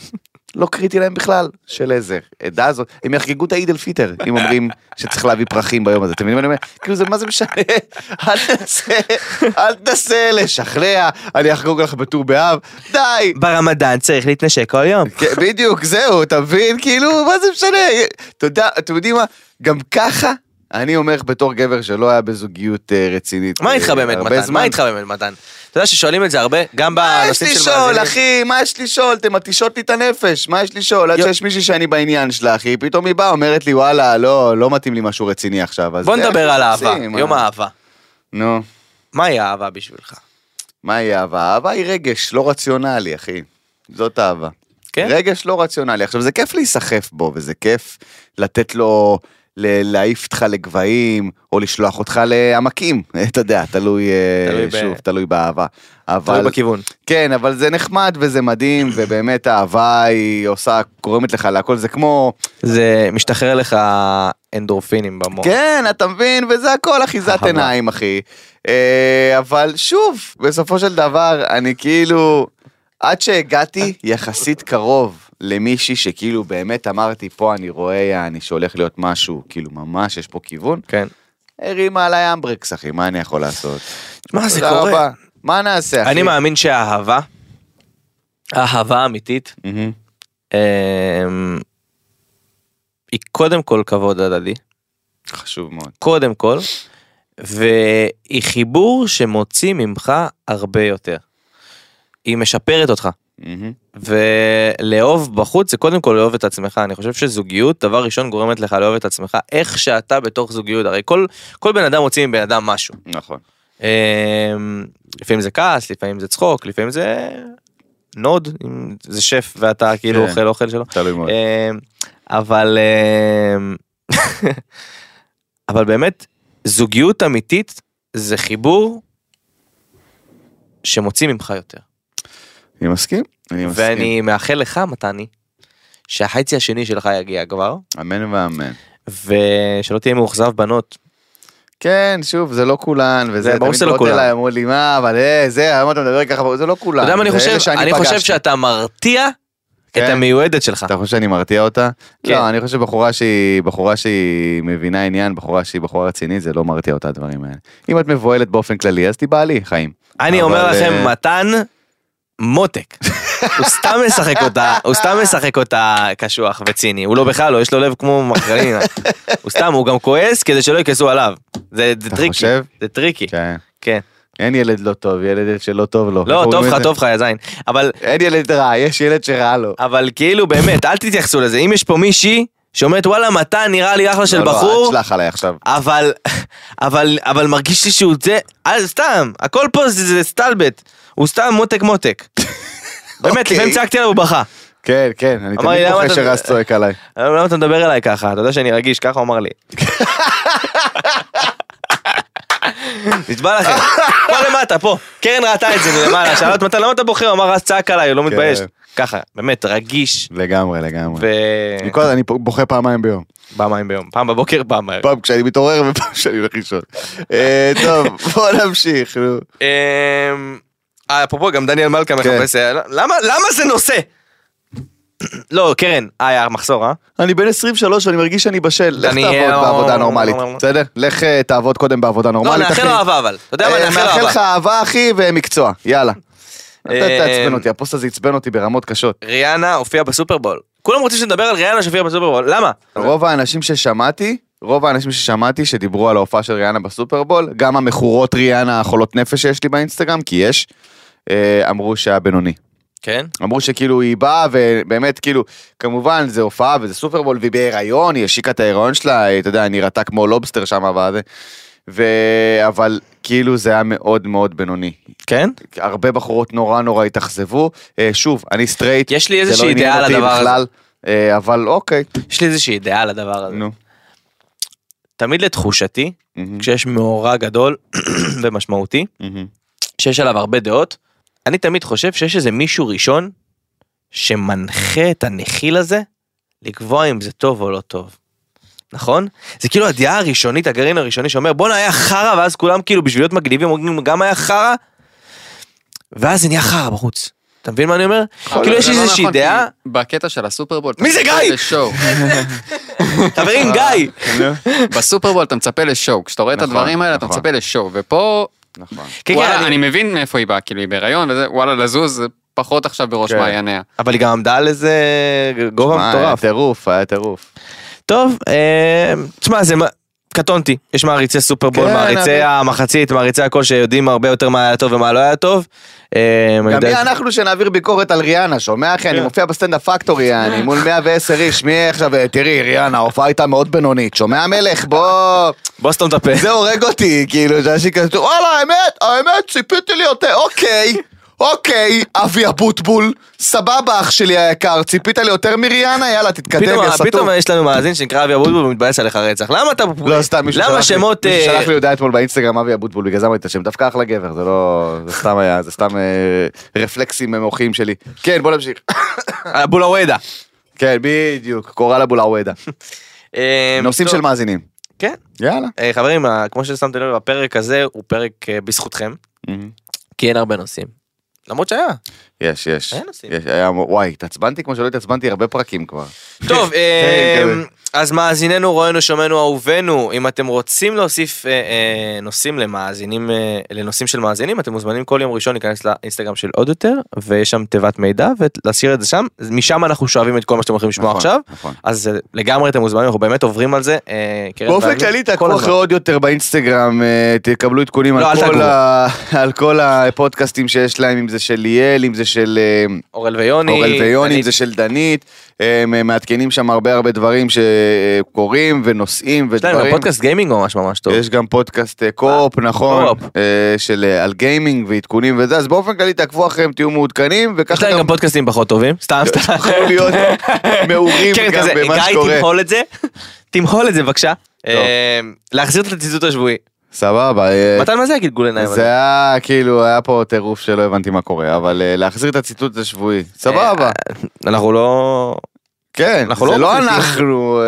לא קריטי להם בכלל, של איזה עדה הזאת, הם יחגגו את העיד אל פיטר, אם אומרים שצריך להביא פרחים ביום הזה, אתם מבינים מה אני אומר? כאילו זה מה זה משנה, אל תנסה, אל תנסה לשכנע, אני אחגוג לך בט"ו באב, די. ברמדאן צריך להתנשק כל יום. בדיוק, זהו, אתה מבין, כאילו, מה זה משנה? תודה, אתם יודעים מה, גם ככה, אני אומר בתור גבר שלא היה בזוגיות רצינית. מה איתך באמת מתן? מה איתך באמת מתן? אתה יודע ששואלים את זה הרבה, גם בנושאים של מאזינים. מה יש לי שואל, אחי? מה יש לי שואל? אתם מתישות לי את הנפש, מה יש לי שואל? עד שיש מישהי שאני בעניין שלה, אחי, פתאום היא באה, אומרת לי, וואלה, לא, לא מתאים לי משהו רציני עכשיו. בוא נדבר על אהבה, יום האהבה. נו. מהי האהבה בשבילך? מהי אהבה? אהבה היא רגש, לא רציונלי, אחי. זאת אהבה. כן? רגש לא רציונלי. עכשיו, זה כיף להיסחף בו, וזה כיף לתת לו... להעיף אותך לגבהים, או לשלוח אותך לעמקים, אתה יודע, תלוי, שוב, תלוי באהבה. תלוי בכיוון. כן, אבל זה נחמד וזה מדהים, ובאמת האהבה היא עושה, גורמת לך להכל, זה כמו... זה משתחרר לך אנדורפינים במוח. כן, אתה מבין, וזה הכל אחיזת עיניים, אחי. אבל שוב, בסופו של דבר, אני כאילו, עד שהגעתי יחסית קרוב, למישהי שכאילו באמת אמרתי פה אני רואה אני שהולך להיות משהו כאילו ממש יש פה כיוון כן הרימה עליי אמברקס אחי מה אני יכול לעשות מה זה קורה רבה. מה נעשה אחי אני מאמין שהאהבה האהבה אמיתית היא קודם כל כבוד הדדי חשוב מאוד קודם כל והיא חיבור שמוציא ממך הרבה יותר היא משפרת אותך ולאהוב בחוץ זה קודם כל לאהוב את עצמך. אני חושב שזוגיות דבר ראשון גורמת לך לאהוב את עצמך איך שאתה בתוך זוגיות. הרי כל כל בן אדם מוציא מבן אדם משהו. נכון. לפעמים זה כעס, לפעמים זה צחוק, לפעמים זה נוד, זה שף ואתה כאילו אוכל אוכל שלו. תלוי מאוד. אבל אבל באמת זוגיות אמיתית זה חיבור שמוציא ממך יותר. אני מסכים, אני מסכים. ואני מאחל לך, מתני, שהחצי השני שלך יגיע כבר. אמן ואמן. ושלא תהיה מאוכזב בנות. כן, שוב, זה לא כולן, וזה, ברור שזה לא כולן. אליי, אמרו לי, מה, אבל זה, למה אתה מדבר ככה, זה לא כולן. אתה יודע מה אני חושב? אני חושב שאתה מרתיע את המיועדת שלך. אתה חושב שאני מרתיע אותה? לא, אני חושב שבחורה שהיא, בחורה שהיא מבינה עניין, בחורה שהיא בחורה רצינית, זה לא מרתיע אותה הדברים האלה. אם את מבועלת באופן כללי, אז תיבא לי, חיים. אני אומר לכם, מתן, מותק. הוא סתם משחק אותה, הוא סתם משחק אותה קשוח וציני. הוא לא בכלל, לא, יש לו לב כמו מחקרינה. הוא סתם, הוא גם כועס כדי שלא יכעסו עליו. זה טריקי. זה טריקי. כן. אין ילד לא טוב, ילד שלא טוב לו. לא, טוב לך, טוב לך, יא זין. אבל... אין ילד רע, יש ילד שרע לו. אבל כאילו, באמת, אל תתייחסו לזה. אם יש פה מישהי שאומרת, וואלה, מתן נראה לי אחלה של בחור. לא, לא, תשלח עליי עכשיו. אבל, אבל, אבל מרגיש לי שהוא זה... אה, סתם, הכל פה זה סטלבט. הוא סתם מותק מותק. באמת, לפעמים צעקתי עליו ובכה. כן, כן, אני תמיד בוכה שרס צועק עליי. למה אתה מדבר אליי ככה? אתה יודע שאני רגיש, ככה הוא אמר לי. נתבע לכם, פה למטה, פה, קרן ראתה את זה מלמעלה, שאלה את מתן, למה אתה בוחר? הוא אמר, אז צעק עליי, הוא לא מתבייש. ככה, באמת, רגיש. לגמרי, לגמרי. אני בוכה פעמיים ביום. פעמיים ביום, פעם בבוקר, פעם בערב. פעם כשאני מתעורר ופעם כשאני הולך לישון. טוב, בוא נמשיך. אפרופו, גם דניאל מלכה מחפש, למה זה נושא? לא, קרן, היה מחסור, אה? אני בן עשרים ושלוש ואני מרגיש שאני בשל, לך תעבוד בעבודה נורמלית, בסדר? לך תעבוד קודם בעבודה נורמלית, אחי. לא, נאחל לו אהבה אבל, אתה יודע מה, נאחל לו אהבה. נאחל לך אהבה, אחי, ומקצוע, יאללה. אתה תעצבן אותי, הפוסט הזה יצבן אותי ברמות קשות. ריאנה הופיעה בסופרבול. כולם רוצים שנדבר על ריאנה שהופיעה בסופרבול, למה? רוב האנשים ששמעתי, רוב האנשים ששמעתי שדיברו על ההופעה של ריאנה בסופרבול, גם המכורות ריאנה החולות נפש שיש לי באינסטגרם, כי יש, אמרו שהיה בינוני. כן? אמרו שכאילו היא באה ובאמת כאילו, כמובן זה הופעה וזה סופרבול והיא בהיריון, היא השיקה את ההיריון שלה, אתה יודע, נראתה כמו לובסטר שם וזה, ו... אבל כאילו זה היה מאוד מאוד בינוני. כן? הרבה בחורות נורא נורא התאכזבו, שוב, אני סטרייט, יש לי איזושהי אידאה על הדבר הזה. אבל אוקיי. יש לי איזושהי אידאה על הדבר הזה. נו. תמיד לתחושתי, כשיש מאורע גדול ומשמעותי, שיש עליו הרבה דעות, אני תמיד חושב שיש איזה מישהו ראשון שמנחה את הנחיל הזה לקבוע אם זה טוב או לא טוב. נכון? זה כאילו הדעה הראשונית, הגרעין הראשוני שאומר בוא נהיה חרה, ואז כולם כאילו בשביל להיות מגניבים אומרים גם היה חרה, ואז זה נהיה חרה בחוץ. אתה מבין מה אני אומר? כאילו יש איזושהי דעה. בקטע של הסופרבול. מי זה גיא? חברים, גיא. בסופרבול אתה מצפה לשואו, כשאתה רואה את הדברים האלה אתה מצפה לשואו, ופה, וואלה, אני מבין מאיפה היא באה, כאילו היא בהיריון, וואלה, לזוז זה פחות עכשיו בראש מעייניה. אבל היא גם עמדה על איזה גובה מטורף. היה טירוף, היה טירוף. טוב, תשמע, זה... קטונתי, יש מעריצי סופרבול, מעריצי המחצית, מעריצי הכל שיודעים הרבה יותר מה היה טוב ומה לא היה טוב. גם מי אנחנו שנעביר ביקורת על ריאנה, שומע אחי, אני מופיע בסטנדאפ פקטורי, אני מול מאה ועשר איש, מי עכשיו, תראי, ריאנה, ההופעה הייתה מאוד בינונית, שומע מלך, בוא... בוא סתום את הפה. זה הורג אותי, כאילו, שאנשים כזה, וואלה, האמת, האמת, ציפיתי לי יותר, אוקיי. אוקיי, אבי אבוטבול, סבבה אח שלי היקר, ציפית לי יותר מריאנה, יאללה תתקדם, יא סתום. פתאום יש לנו מאזין שנקרא אבי אבוטבול ומתבאס עליך רצח, למה אתה... לא, סתם, מישהו שלח לי הודעה אתמול באינסטגרם אבי אבוטבול, בגלל זה אמרתי את השם, דווקא אחלה גבר, זה לא... זה סתם היה, זה סתם רפלקסים מוחיים שלי. כן, בוא נמשיך. בולאוודה. כן, בדיוק, קורא לה בולאוודה. נושאים של מאזינים. כן. יאללה. חברים, כמו ששמתם לב, הפרק הזה הוא פרק בזכותכם, כי אין הרבה נושאים. למרות שהיה. יש, יש. היה, וואי, תעצבנתי כמו שלא התעצבנתי הרבה פרקים כבר. טוב, אז מאזיננו, רואינו, שומענו, אהובנו, אם אתם רוצים להוסיף נושאים למאזינים, לנושאים של מאזינים, אתם מוזמנים כל יום ראשון להיכנס לאינסטגרם של עוד יותר, ויש שם תיבת מידע, ולהשאיר את זה שם, משם אנחנו שואבים את כל מה שאתם הולכים לשמוע עכשיו, אז לגמרי אתם מוזמנים, אנחנו באמת עוברים על זה. באופן כללי, תעקבו אחרי עוד יותר באינסטגרם, תקבלו עדכונים על כל הפודקאסטים שיש להם, אם זה של ליאל, אם זה של אורל ויוני, אורל ויוני, אם זה של דנית, הם מעדכנים שם הרבה הרבה דברים שקורים ונושאים ודברים. יש להם פודקאסט גיימינג ממש ממש טוב. יש גם פודקאסט קופ, נכון, של על גיימינג ועדכונים וזה, אז באופן כללי תעקבו אחריהם, תהיו מעודכנים. יש להם גם פודקאסטים פחות טובים, סתם סתם. יכולו להיות מעורים גם במה שקורה. גיא, תמחול את זה, תמחול את זה בבקשה. להחזיר את הציטוט השבועי. סבבה. מתן, מה זה הגלגול עיניים? זה היה כאילו, היה פה טירוף שלא הבנתי מה קורה, אבל להחזיר את הציטוט השבועי. סבבה. אנחנו לא... כן, זה לא אנחנו,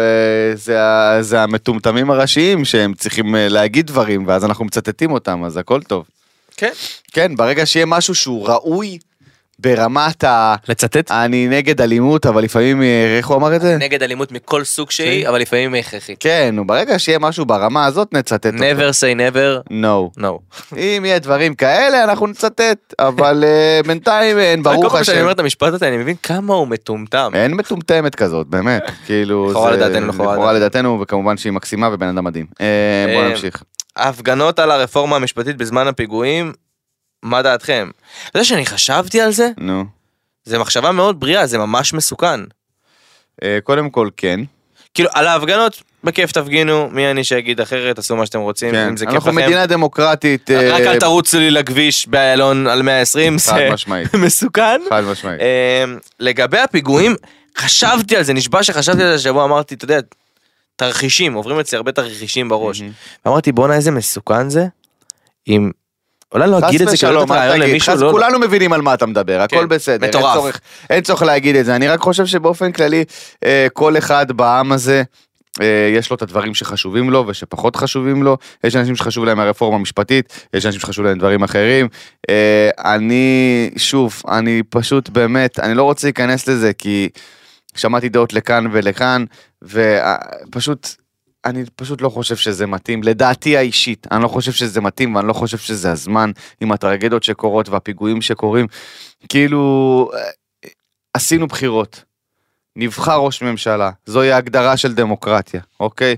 זה המטומטמים הראשיים שהם צריכים להגיד דברים, ואז אנחנו מצטטים אותם, אז הכל טוב. כן. כן, ברגע שיהיה משהו שהוא ראוי, ברמת ה... לצטט? אני נגד אלימות, אבל לפעמים, איך הוא אמר את זה? נגד אלימות מכל סוג שהיא, אבל לפעמים היא הכרחית. כן, ברגע שיהיה משהו ברמה הזאת, נצטט אותו. never say never. no. no. אם יהיה דברים כאלה, אנחנו נצטט, אבל בינתיים אין, ברוך השם. כל פעם שאני אומר את המשפט הזה, אני מבין כמה הוא מטומטם. אין מטומטמת כזאת, באמת. כאילו, לכאורה לדעתנו, לכאורה לדעתנו, וכמובן שהיא מקסימה ובן אדם מדהים. בוא נמשיך. ההפגנות על הרפורמה המשפטית בזמן הפיגועים, מה דעתכם? אתה יודע שאני חשבתי על זה? נו. זה מחשבה מאוד בריאה, זה ממש מסוכן. קודם כל כן. כאילו, על ההפגנות, בכיף תפגינו, מי אני שיגיד אחרת, עשו מה שאתם רוצים, אם זה כיף לכם. אנחנו מדינה דמוקרטית. רק אל תרוץ לי לכביש באיילון על מאה ועשרים, זה מסוכן. חד משמעית. לגבי הפיגועים, חשבתי על זה, נשבע שחשבתי על זה שבוע, אמרתי, אתה יודע, תרחישים, עוברים אצלי הרבה תרחישים בראש. ואמרתי, בוא נה, איזה מסוכן זה, אם... אולי לא אגיד את זה כאילו לתת רעיון למישהו, לא... כולנו מבינים על מה אתה מדבר, הכל בסדר. מטורף. אין צורך להגיד את זה, אני רק חושב שבאופן כללי, כל אחד בעם הזה, יש לו את הדברים שחשובים לו ושפחות חשובים לו, יש אנשים שחשוב להם הרפורמה המשפטית, יש אנשים שחשוב להם דברים אחרים, אני, שוב, אני פשוט באמת, אני לא רוצה להיכנס לזה, כי שמעתי דעות לכאן ולכאן, ופשוט... אני פשוט לא חושב שזה מתאים, לדעתי האישית, אני לא חושב שזה מתאים, ואני לא חושב שזה הזמן, עם הטרגדיות שקורות והפיגועים שקורים, כאילו, עשינו בחירות, נבחר ראש ממשלה, זוהי ההגדרה של דמוקרטיה, אוקיי?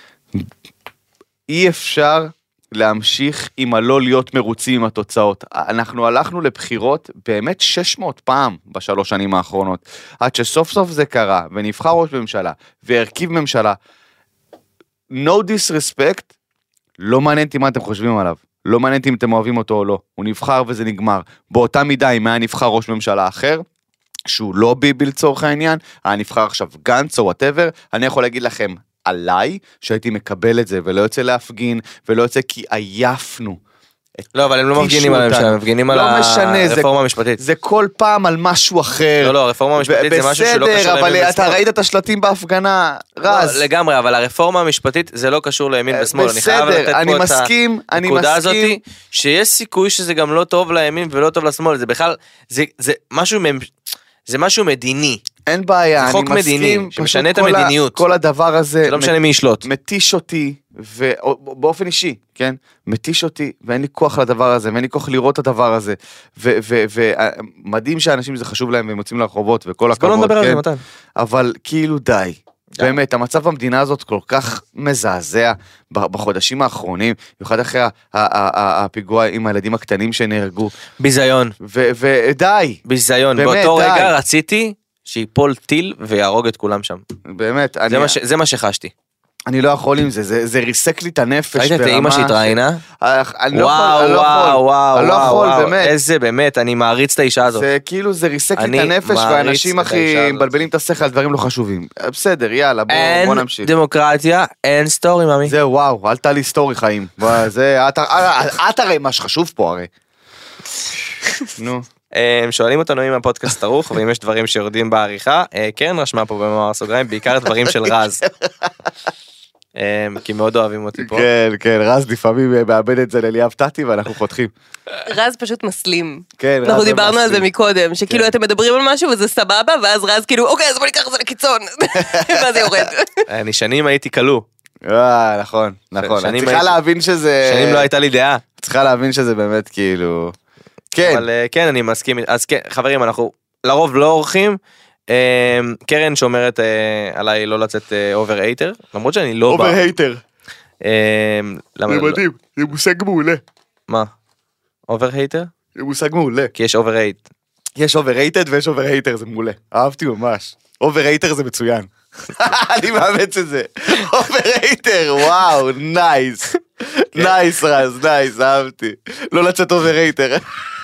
אי אפשר להמשיך עם הלא להיות מרוצים עם התוצאות, אנחנו הלכנו לבחירות באמת שש מאות פעם בשלוש שנים האחרונות, עד שסוף סוף זה קרה, ונבחר ראש ממשלה, והרכיב ממשלה, no disrespect, לא מעניין מה אתם חושבים עליו, לא מעניין אם אתם אוהבים אותו או לא, הוא נבחר וזה נגמר, באותה מידה אם היה נבחר ראש ממשלה אחר, שהוא לא ביבי לצורך העניין, היה נבחר עכשיו גנץ או whatever, אני יכול להגיד לכם עליי, שהייתי מקבל את זה ולא יוצא להפגין, ולא יוצא כי עייפנו, לא, אבל הם לא מפגינים על הממשלה, הם מפגינים על הרפורמה המשפטית. זה כל פעם על משהו אחר. לא, לא, הרפורמה המשפטית זה משהו שלא קשור לימין ושמאל. בסדר, אבל אתה ראית את השלטים בהפגנה, רז. לא, לגמרי, אבל הרפורמה המשפטית זה לא קשור לימין ושמאל. בסדר, אני מסכים, אני מסכים. שיש סיכוי שזה גם לא טוב לימין ולא טוב לשמאל, זה בכלל, זה משהו, זה משהו מדיני. אין בעיה, אני מסכים. שמשנה את המדיניות. כל הדבר הזה. זה לא משנה מי ישלוט. מתיש אותי, ובאופן אישי, כן? מתיש אותי, ואין לי כוח לדבר הזה, ואין לי כוח לראות את הדבר הזה. ומדהים שאנשים זה חשוב להם, והם יוצאים לרחובות, וכל הכבוד, לא נדבר על זה, מתן. אבל כאילו די. באמת, המצב במדינה הזאת כל כך מזעזע בחודשים האחרונים, במיוחד אחרי הפיגוע עם הילדים הקטנים שנהרגו. ביזיון. ודי. ביזיון. באותו רגע רציתי שיפול טיל ויהרוג את כולם שם. באמת. זה מה שחשתי. אני לא יכול עם זה, זה, זה ריסק לי את הנפש. ראית את האמא שהתראיינה? אני לא יכול, אני לא יכול. וואו, אני לא יכול, באמת. איזה באמת, אני מעריץ את האישה הזאת. זה כאילו, זה ריסק לי את הנפש, ואנשים הכי מבלבלים את השכל על דברים לא חשובים. בסדר, יאללה, בוא נמשיך. אין דמוקרטיה, אין סטורי, ממי. זה וואו, אל תעלי סטורי חיים. זה, את הרי מה שחשוב פה הרי. נו. הם שואלים אותנו אם הפודקאסט ערוך, ואם יש דברים שיורדים בעריכה. קרן רשמה פה במאמר סוגריים, בעיקר דברים של רז. כי מאוד אוהבים אותי פה. כן, כן, רז לפעמים מאבד את זה לאליאב טאטי ואנחנו פותחים. רז פשוט מסלים. כן, רז אנחנו דיברנו על זה מקודם, שכאילו אתם מדברים על משהו וזה סבבה, ואז רז כאילו, אוקיי, אז בוא ניקח את זה לקיצון. ואז זה יורד. אני שנים הייתי כלוא. אה, נכון, נכון. אני צריכה להבין שזה... שנים לא הייתה לי דעה. צריכה להבין שזה באמת כאילו... כן. אבל כן, אני מסכים. אז כן, חברים, אנחנו לרוב לא עורכים. קרן שאומרת עליי לא לצאת אובר הייטר, למרות שאני לא אובר הייטר. זה מדהים, זה מושג מעולה. מה? אובר הייטר? זה מושג מעולה. כי יש אובר הייט. יש אובר הייטד ויש אובר הייטר, זה מעולה. אהבתי ממש. אובר הייטר זה מצוין. אני מאמץ את זה. אובר הייטר, וואו, נייס. נייס רז, נייס, אהבתי. לא לצאת אובר הייטר.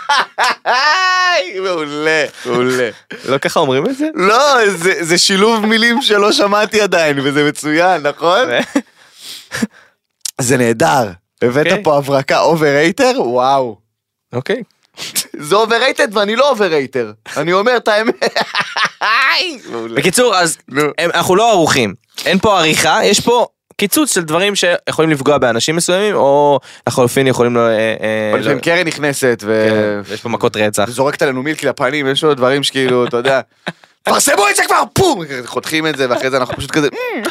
מעולה, מעולה. לא ככה אומרים את זה? לא, זה שילוב מילים שלא שמעתי עדיין, וזה מצוין, נכון? זה נהדר. הבאת פה הברקה אוברייטר? וואו. אוקיי. זה אוברייטד ואני לא אוברייטר. אני אומר את האמת. בקיצור, אז אנחנו לא ערוכים. אין פה עריכה, יש פה... קיצוץ של דברים שיכולים לפגוע באנשים מסוימים, או לחלופין יכולים... או לפעמים קרן נכנסת, ויש פה מכות רצח. וזורקת עלינו מילקי לפנים, יש לו דברים שכאילו, אתה יודע, פרסמו את זה כבר, פום! חותכים את זה, ואחרי זה אנחנו פשוט כזה...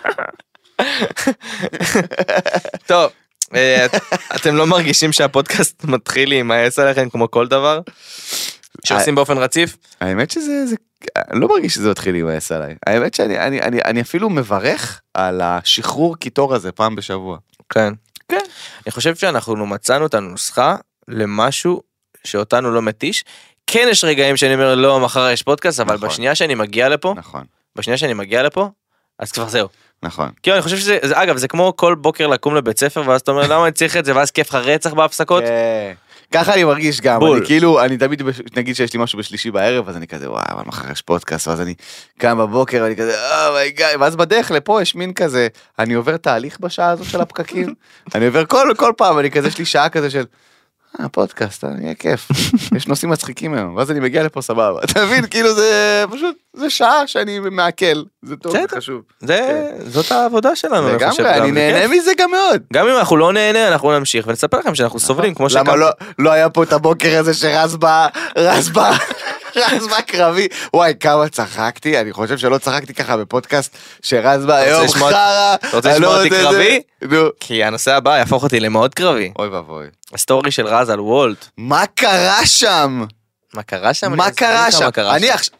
טוב, אתם לא מרגישים שהפודקאסט מתחיל להימאס עליכם כמו כל דבר? שעושים באופן רציף? האמת שזה... אני לא מרגיש שזה מתחיל להימאס עליי. האמת שאני אני, אני, אני אפילו מברך על השחרור קיטור הזה פעם בשבוע. כן. כן. אני חושב שאנחנו מצאנו את הנוסחה למשהו שאותנו לא מתיש. כן יש רגעים שאני אומר לא, מחר יש פודקאסט, אבל נכון. בשנייה שאני מגיע לפה, נכון. בשנייה שאני מגיע לפה, אז כבר זהו. נכון. כי אני חושב שזה, זה, אגב, זה כמו כל בוקר לקום לבית ספר, ואז אתה אומר, למה אני צריך את זה, ואז כיף לך רצח בהפסקות? כן. ככה אני מרגיש גם, בול. אני כאילו, אני תמיד, נגיד שיש לי משהו בשלישי בערב, אז אני כזה, וואי, אבל מחר יש פודקאסט, ואז אני קם בבוקר, ואני כזה, אה, מי גאי, ואז בדרך לפה יש מין כזה, אני עובר תהליך בשעה הזאת של הפקקים, אני עובר כל, כל פעם, אני כזה, יש לי שעה כזה של, אה, פודקאסט, יהיה כיף, יש נושאים מצחיקים היום, ואז אני מגיע לפה סבבה, אתה מבין, כאילו זה פשוט, זה שעה שאני מעכל, זה טוב, זה חשוב. זאת העבודה שלנו, לגמרי, אני נהנה מזה גם מאוד. גם אם אנחנו לא נהנה, אנחנו נמשיך, ונספר לכם שאנחנו סובלים, כמו שכאן. למה לא היה פה את הבוקר הזה שרז בא, רז בא, רז בא קרבי, וואי, כמה צחקתי, אני חושב שלא צחקתי ככה בפודקאסט, שרז בא, יום חרה, אתה רוצה לשמוע אותי קרבי? כי הנושא הבא יהפוך אותי למאוד קרבי. אוי ואבוי. הסטורי של רז על וולט. מה קרה שם? מה קרה שם? מה קרה שם? אני עכשיו...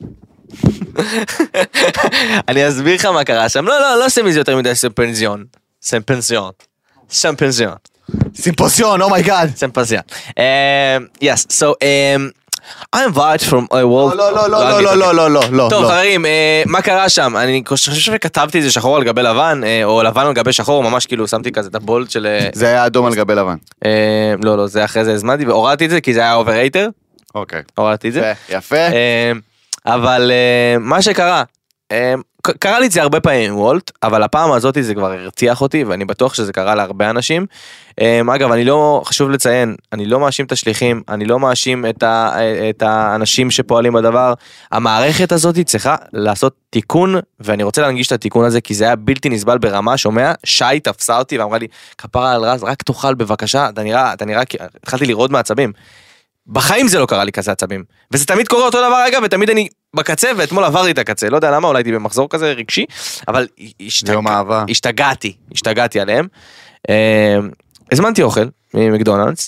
אני אסביר לך מה קרה שם. לא, לא, לא עושה מזה יותר מדי סמפנזיון. סמפנזיון. סמפנזיון. סימפוזיון, אומייגאד. סמפוזיון. Yes, so... I'm Vart from a world... לא, לא, לא, לא, לא, לא, לא, לא. טוב, חברים, מה קרה שם? אני חושב שכתבתי את זה שחור על גבי לבן, או לבן על גבי שחור, ממש כאילו שמתי כזה את הבולט של... זה היה אדום על גבי לבן. לא, לא, זה אחרי זה הזמנתי, והורדתי את זה, כי זה היה אוברייטר. אוקיי. הורדתי את זה. יפה. אבל מה שקרה, קרה לי את זה הרבה פעמים עם וולט, אבל הפעם הזאת זה כבר הרתיח אותי, ואני בטוח שזה קרה להרבה אנשים. אגב, אני לא, חשוב לציין, אני לא מאשים את השליחים, אני לא מאשים את, ה, את האנשים שפועלים בדבר. המערכת הזאת צריכה לעשות תיקון, ואני רוצה להנגיש את התיקון הזה, כי זה היה בלתי נסבל ברמה, שומע, שי תפסה אותי ואמרה לי, כפרה על רז, רק תאכל בבקשה, אתה נראה, אתה נראה, התחלתי לראות מעצבים. בחיים זה לא קרה לי כזה עצבים, וזה תמיד קורה אותו דבר אגב, ותמיד אני בקצה, ואתמול עברתי את הקצה, לא יודע למה, אולי הייתי במחזור כזה רגשי, אבל השתג... השתגעתי, השתגעתי עליהם. הזמנתי אוכל ממקדונלדס,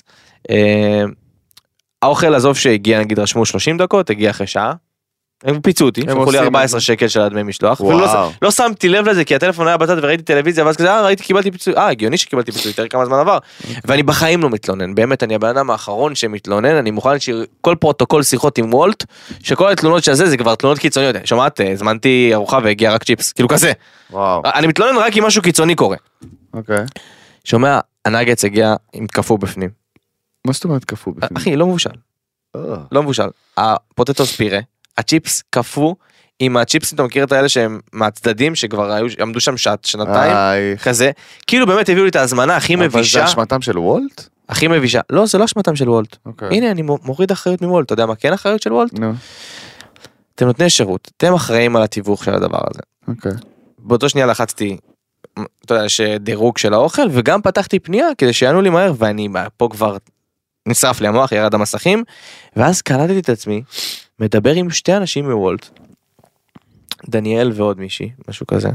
האוכל עזוב שהגיע, נגיד רשמו שלושים דקות, הגיע אחרי שעה, הם פיצו אותי, שלחו לי ארבע עשרה שקל של הדמי משלוח, לא שמתי לב לזה, כי הטלפון היה בצד וראיתי טלוויזיה, ואז כזה, אה, ראיתי, קיבלתי פיצוי, אה, הגיוני שקיבלתי פיצוי, תראה כמה זמן עבר, ואני בחיים לא מתלונן, באמת, אני הבן אדם האחרון שמתלונן, אני מוכן שכל פרוטוקול שיחות עם וולט, שכל התלונות של זה, זה כבר תלונות קיצוניות, שומעת, הזמנתי ארוחה והגיע רק צ'יפס, כאילו כזה. אני מתלונן רק אם משהו קיצוני קורה. אוקיי. שומע, הנאגץ הגיע עם קפוא בפנים. מה זאת אומרת קפוא בפנים? אחי, לא מבושל. לא מבושל. הפוטטוס פירה, הצ'יפס קפוא עם הצ'יפסים, אתה מכיר את האלה שהם מהצדדים, שכבר היו, עמדו שם שעת, שנתיים, כזה. כאילו באמת הביאו לי את ההזמנה הכי מבישה. אבל זה אשמתם של וולט? הכי מבישה. לא, זה לא אשמתם של וולט. הנה, אני מוריד אחריות מוולט. אתה יודע מה כן אחריות של וולט? נו. אתם נותני שירות. אתם אחראים על התיווך של הדבר הזה. אוקיי. באותו שנייה לחצתי, אתה יודע, שדירוג של האוכל, וגם פתחתי פנייה כדי שיענו לי מהר, ואני פה כבר נשרף לי המוח, ירד המסכים, ואז קלטתי את עצמי, מדבר עם שתי אנשים מוולט, דניאל ועוד מישהי, משהו כזה,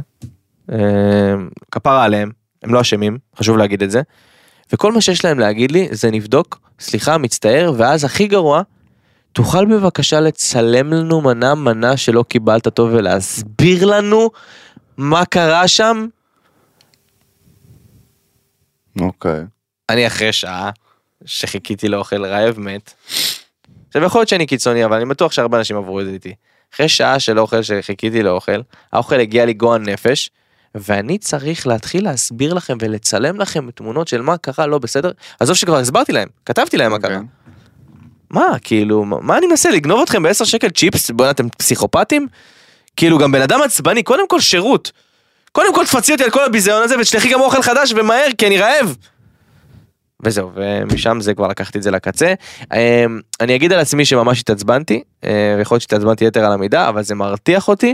כפרה עליהם, הם לא אשמים, חשוב להגיד את זה, וכל מה שיש להם להגיד לי, זה נבדוק, סליחה, מצטער, ואז הכי גרוע, תוכל בבקשה לצלם לנו מנה מנה שלא קיבלת טוב, ולהסביר לנו מה קרה שם. אוקיי. אני אחרי שעה, שחיכיתי לאוכל רעב מת, עכשיו יכול להיות שאני קיצוני, אבל אני בטוח שהרבה אנשים עברו את זה איתי. אחרי שעה של אוכל שחיכיתי לאוכל, האוכל הגיע לי גועל נפש, ואני צריך להתחיל להסביר לכם ולצלם לכם תמונות של מה קרה לא בסדר, עזוב שכבר הסברתי להם, כתבתי להם מה קרה. מה, כאילו, מה אני מנסה לגנוב אתכם בעשר שקל צ'יפס, בואו אתם פסיכופטים? כאילו גם בן אדם עצבני, קודם כל שירות, קודם כל תפצי אותי על כל הביזיון הזה, ותשלחי גם אוכל חדש ומהר, כי אני רעב. וזהו, ומשם זה כבר לקחתי את זה לקצה. אני אגיד על עצמי שממש התעצבנתי, ויכול להיות שהתעצבנתי יותר על המידה, אבל זה מרתיח אותי,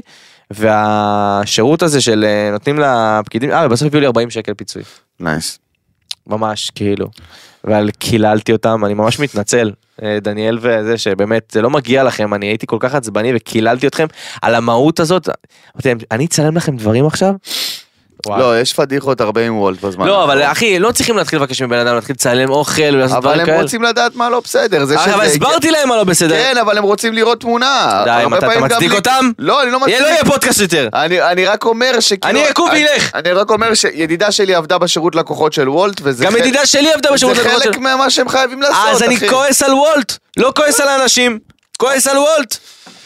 והשירות הזה של נותנים לפקידים, אה, ובסוף הביאו לי ארבעים שקל פיצוי. נייס. ממש, כאילו. ועל קיללתי אותם, אני ממש מתנצל, דניאל וזה, שבאמת, זה לא מגיע לכם, אני הייתי כל כך עצבני וקיללתי אתכם על המהות הזאת. אני אצלם לכם דברים עכשיו? לא, יש פדיחות הרבה עם וולט בזמן. לא, אבל אחי, לא צריכים להתחיל לבקש מבן אדם, להתחיל לצלם אוכל ולעשות דברים כאלה. אבל הם רוצים לדעת מה לא בסדר. אבל הסברתי להם מה לא בסדר. כן, אבל הם רוצים לראות תמונה. די, אתה מצדיק אותם? לא, אני לא מצדיק. לא יהיה פודקאסט יותר. אני רק אומר שכאילו... אני אקום וילך. אני רק אומר שידידה שלי עבדה בשירות לקוחות של וולט, וזה... גם ידידה שלי עבדה בשירות לקוחות של... זה חלק ממה שהם חייבים לעשות, אז אני כועס על וולט, לא כועס על האנשים. כועס על וולט.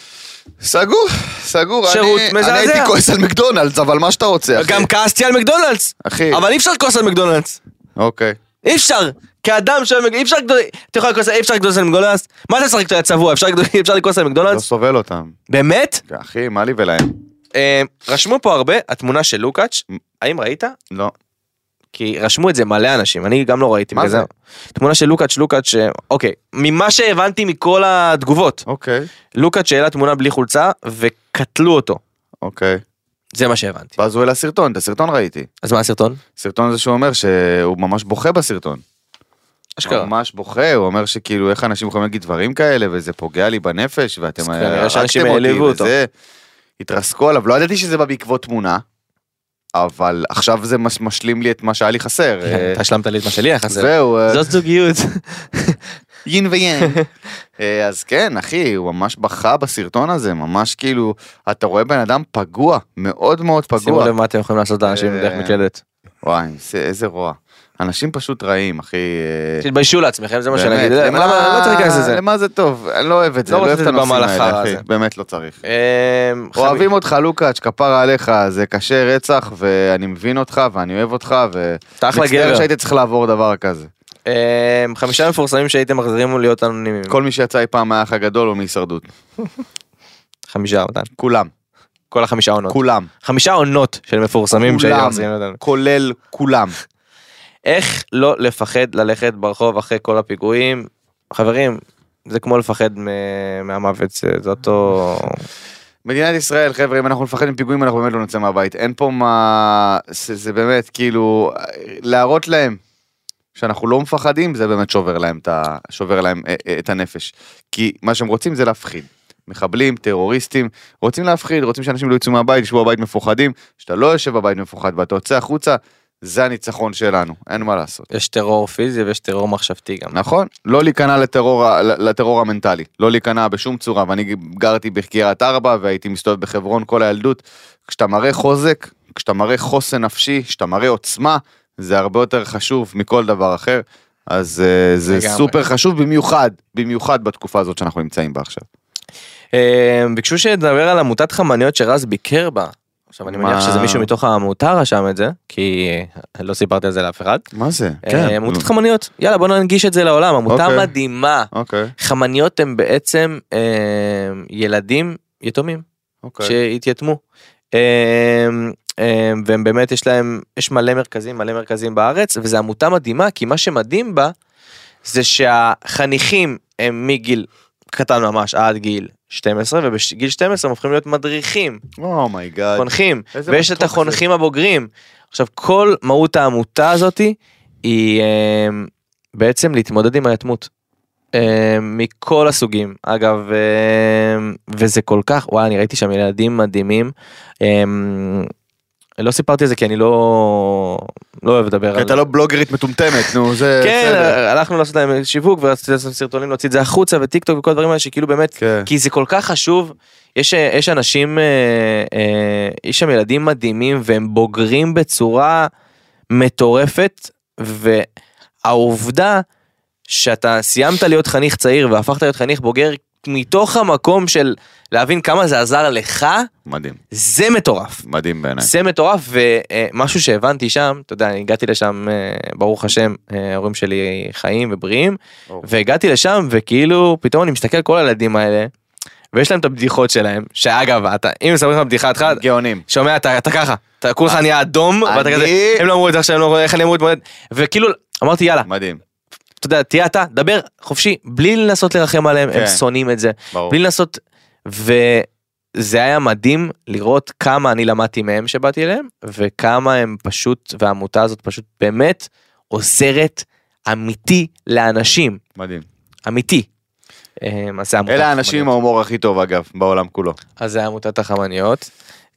סגור, סגור, שירות מזעזע. אני הייתי כועס על מקדונלדס, אבל מה שאתה רוצה, אחי. גם כעסתי על מקדונלדס, אחי. אבל אי אפשר לכעוס על מקדונלדס. אוקיי. אי אפשר, כאדם של מקדונלדס, אי אפשר אתה יכול לכעוס, אי אפשר לכעוס על מקדונלדס. מה אתה צריך צבוע, אי אפשר לכעוס על מקדונלדס? לא סובל אותם. באמת? אחי, מה לי ולהם? רשמו פה הרבה, התמונה של לוקאץ', האם ראית? לא. כי רשמו את זה מלא אנשים, אני גם לא ראיתי. מה זה? תמונה של לוקאץ', לוקאץ', אוקיי, ממה שהבנתי מכל התגובות, אוקיי. לוקאץ' העלה תמונה בלי חולצה, וקטלו אותו. אוקיי. זה מה שהבנתי. ואז הוא העלה סרטון, את הסרטון ראיתי. אז מה הסרטון? סרטון זה שהוא אומר שהוא ממש בוכה בסרטון. אשכרה. הוא ממש בוכה, הוא אומר שכאילו איך אנשים יכולים להגיד דברים כאלה, וזה פוגע לי בנפש, ואתם הרגתם אותי, וזה, התרסקו עליו, לא ידעתי שזה בא בעקבות תמונה, אבל עכשיו זה משלים לי את מה שהיה לי חסר. אתה השלמת לי את מה שלי היה חסר. זהו. זאת זוגיות. יין ויין. אז כן, אחי, הוא ממש בכה בסרטון הזה, ממש כאילו, אתה רואה בן אדם פגוע, מאוד מאוד פגוע. שימו לב מה אתם יכולים לעשות לאנשים דרך מקלדת. וואי, איזה רוע. אנשים פשוט רעים, אחי. תתביישו לעצמכם, זה מה שאני אגיד. למה לא צריך להיכנס לזה? למה זה טוב? אני לא אוהב את זה, לא אוהב את הנושאים האלה, אחי. באמת לא צריך. אוהבים אותך, לוקאץ', כפרה עליך, זה קשה רצח, ואני מבין אותך, ואני אוהב אותך, ומצטער שהייתי צריך לעבור דבר כזה. חמישה מפורסמים שהייתם מחזירים להיות אנונימיים. כל מי שיצא אי פעם מהאח הגדול או מהישרדות. חמישה, מתן. כולם. כל החמישה עונות. כולם. חמישה עונות של מפורסמים. כולם, כולל כולם. איך לא לפחד ללכת ברחוב אחרי כל הפיגועים? חברים, זה כמו לפחד מהמוות, זה אותו... מדינת ישראל, חבר'ה, אם אנחנו נפחד עם פיגועים, אנחנו באמת לא נצא מהבית. אין פה מה... זה, זה באמת, כאילו, להראות להם שאנחנו לא מפחדים, זה באמת שובר להם את, ה... שובר להם את הנפש. כי מה שהם רוצים זה להפחיד. מחבלים, טרוריסטים, רוצים להפחיד, רוצים שאנשים לא יצאו מהבית, ישבו בבית מפוחדים, שאתה לא יושב בבית מפוחד, ואתה יוצא החוצה, זה הניצחון שלנו, אין מה לעשות. יש טרור פיזי ויש טרור מחשבתי גם. נכון, לא להיכנע לטרור, לטרור המנטלי, לא להיכנע בשום צורה, ואני גרתי בקריית ארבע, והייתי מסתובב בחברון כל הילדות, כשאתה מראה חוזק, כשאתה מראה חוסן נפשי, כשאתה מראה עוצמה, זה הרבה יותר חשוב מכל דבר אחר, אז זה סופר חשוב במיוחד, במיוחד בתקופה הזאת שאנחנו נמצאים בה עכשיו. ביקשו שדבר על עמותת חמניות שרז ביקר בה, עכשיו אני מניח שזה מישהו מתוך העמותה רשם את זה, כי לא סיפרתי על זה לאף אחד. מה זה? עמותת חמניות, יאללה בוא ננגיש את זה לעולם, עמותה מדהימה. חמניות הם בעצם ילדים יתומים, שהתייתמו. והם באמת יש להם, יש מלא מרכזים, מלא מרכזים בארץ, וזו עמותה מדהימה, כי מה שמדהים בה, זה שהחניכים הם מגיל קטן ממש עד גיל שתים עשרה, ובגיל שתים עשרה הם הופכים להיות מדריכים. אומייגאד. חונכים. ויש את החונכים הבוגרים. עכשיו, כל מהות העמותה הזאת היא בעצם להתמודד עם היתמות. מכל הסוגים. אגב, וזה כל כך, וואי, אני ראיתי שם ילדים מדהימים. לא סיפרתי על זה כי אני לא לא אוהב לדבר על זה. כי אתה לא בלוגרית מטומטמת, נו, זה... כן, הלכנו לעשות להם שיווק ורציתי לעשות סרטונים, להוציא את זה החוצה וטיק טוק וכל הדברים האלה שכאילו באמת, כי זה כל כך חשוב, יש אנשים, יש שם ילדים מדהימים והם בוגרים בצורה מטורפת, והעובדה שאתה סיימת להיות חניך צעיר והפכת להיות חניך בוגר, מתוך המקום של להבין כמה זה עזר לך, מדהים. זה מטורף. מדהים בעיניי. זה מטורף, ומשהו שהבנתי שם, אתה יודע, אני הגעתי לשם, ברוך השם, ההורים שלי חיים ובריאים, והגעתי לשם, וכאילו, פתאום אני מסתכל כל הילדים האלה, ויש להם את הבדיחות שלהם, שאגב, אתה, אם מספרים לך בדיחה אחת, גאונים. שומע, אתה, אתה ככה, אתה כולך נהיה אדום, ואתה כזה, הם לא אמרו את זה עכשיו, הם לא אמרו, איך אני אמרו להתמודד, וכאילו, אמרתי, יאללה. מדהים. אתה יודע, תהיה אתה, דבר חופשי, בלי לנסות לרחם עליהם, הם שונאים את זה, בלי לנסות, וזה היה מדהים לראות כמה אני למדתי מהם שבאתי אליהם, וכמה הם פשוט, והעמותה הזאת פשוט באמת עוזרת אמיתי לאנשים. מדהים. אמיתי. אלה האנשים עם ההומור הכי טוב אגב, בעולם כולו. אז זה עמותת החמניות.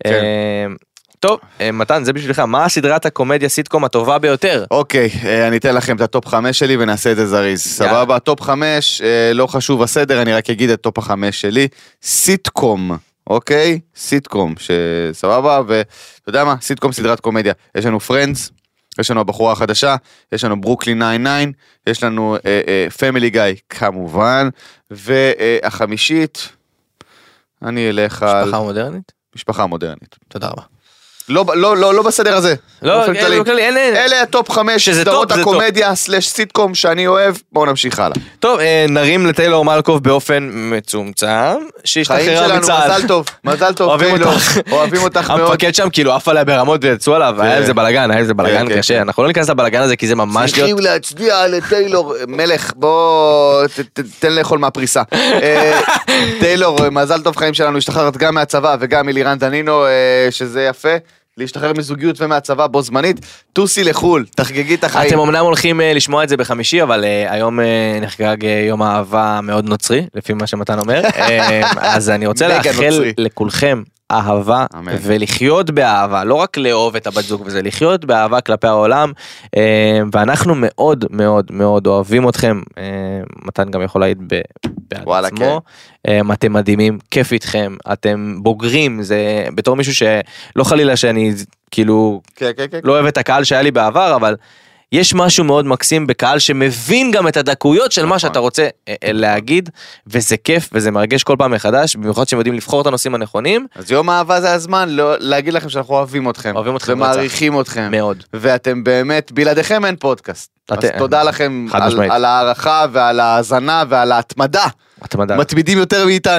טוב, מתן, זה בשבילך, מה הסדרת הקומדיה סיטקום הטובה ביותר? אוקיי, אני אתן לכם את הטופ חמש שלי ונעשה את זה זריז. סבבה, טופ חמש, לא חשוב הסדר, אני רק אגיד את טופ החמש שלי. סיטקום, אוקיי? סיטקום, שסבבה, ואתה יודע מה? סיטקום סדרת קומדיה. יש לנו פרנדס, יש לנו הבחורה החדשה, יש לנו ברוקלין תשע תשע, יש לנו פמילי גיא כמובן, והחמישית, אני אלך על... משפחה מודרנית? משפחה מודרנית. תודה רבה. לא, לא, לא, לא בסדר הזה. לא, לא כללי, אין, אין. אלה הטופ חמש סדרות הקומדיה סלש סיטקום שאני אוהב, בואו נמשיך הלאה. טוב, נרים לטיילור מלקוב באופן מצומצם, שהשתחררה מצה"ל. מזל טוב, מזל טוב, טיילור, אוהבים אותך מאוד. המפקד שם כאילו עף עליה ברמות ויצאו עליו, היה איזה בלגן, היה איזה בלגן קשה, אנחנו לא ניכנס לבלגן הזה כי זה ממש להיות... צריכים להצדיע לטיילור, מלך, בוא תן לאכול מהפריסה. טיילור, מזל טוב חיים שלנו, השתחררת גם מהצבא וגם מלירן דנינו, שזה יפה. להשתחרר מזוגיות ומהצבא בו זמנית, טוסי לחול, תחגגי את החיים. אתם אמנם הולכים לשמוע את זה בחמישי, אבל היום נחגג יום אהבה מאוד נוצרי, לפי מה שמתן אומר, אז אני רוצה לאחל לכולכם אהבה ולחיות באהבה, לא רק לאהוב את הבת זוג וזה, לחיות באהבה כלפי העולם, ואנחנו מאוד מאוד מאוד אוהבים אתכם, מתן גם יכול להעיד בעצמו, אתם מדהימים, כיף איתכם, אתם בוגרים, זה בתור מישהו שלא חלילה שאני כאילו לא אוהב את הקהל שהיה לי בעבר, אבל יש משהו מאוד מקסים בקהל שמבין גם את הדקויות של מה שאתה רוצה להגיד, וזה כיף וזה מרגש כל פעם מחדש, במיוחד שהם יודעים לבחור את הנושאים הנכונים. אז יום האהבה זה הזמן להגיד לכם שאנחנו אוהבים אתכם, אוהבים אתכם ומעריכים אתכם, מאוד. ואתם באמת, בלעדיכם אין פודקאסט. אז תודה לכם על הערכה ועל ההאזנה ועל ההתמדה. מתמידים יותר מאיתנו.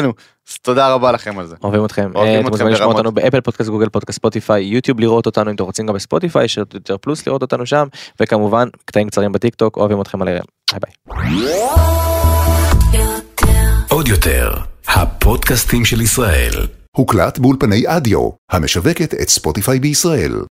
אז תודה רבה לכם על זה. אוהבים אתכם. אתם מוזמנים לשמוע אותנו באפל פודקאסט, גוגל פודקאסט, ספוטיפיי, יוטיוב לראות אותנו, אם אתם רוצים גם בספוטיפיי, יותר פלוס לראות אותנו שם, וכמובן, קטעים קצרים בטיק טוק, אוהבים אתכם על הערב. ביי ביי. עוד יותר, הפודקאסטים של ישראל. הוקלט באולפני אדיו, המשווקת את ספוטיפיי בישראל.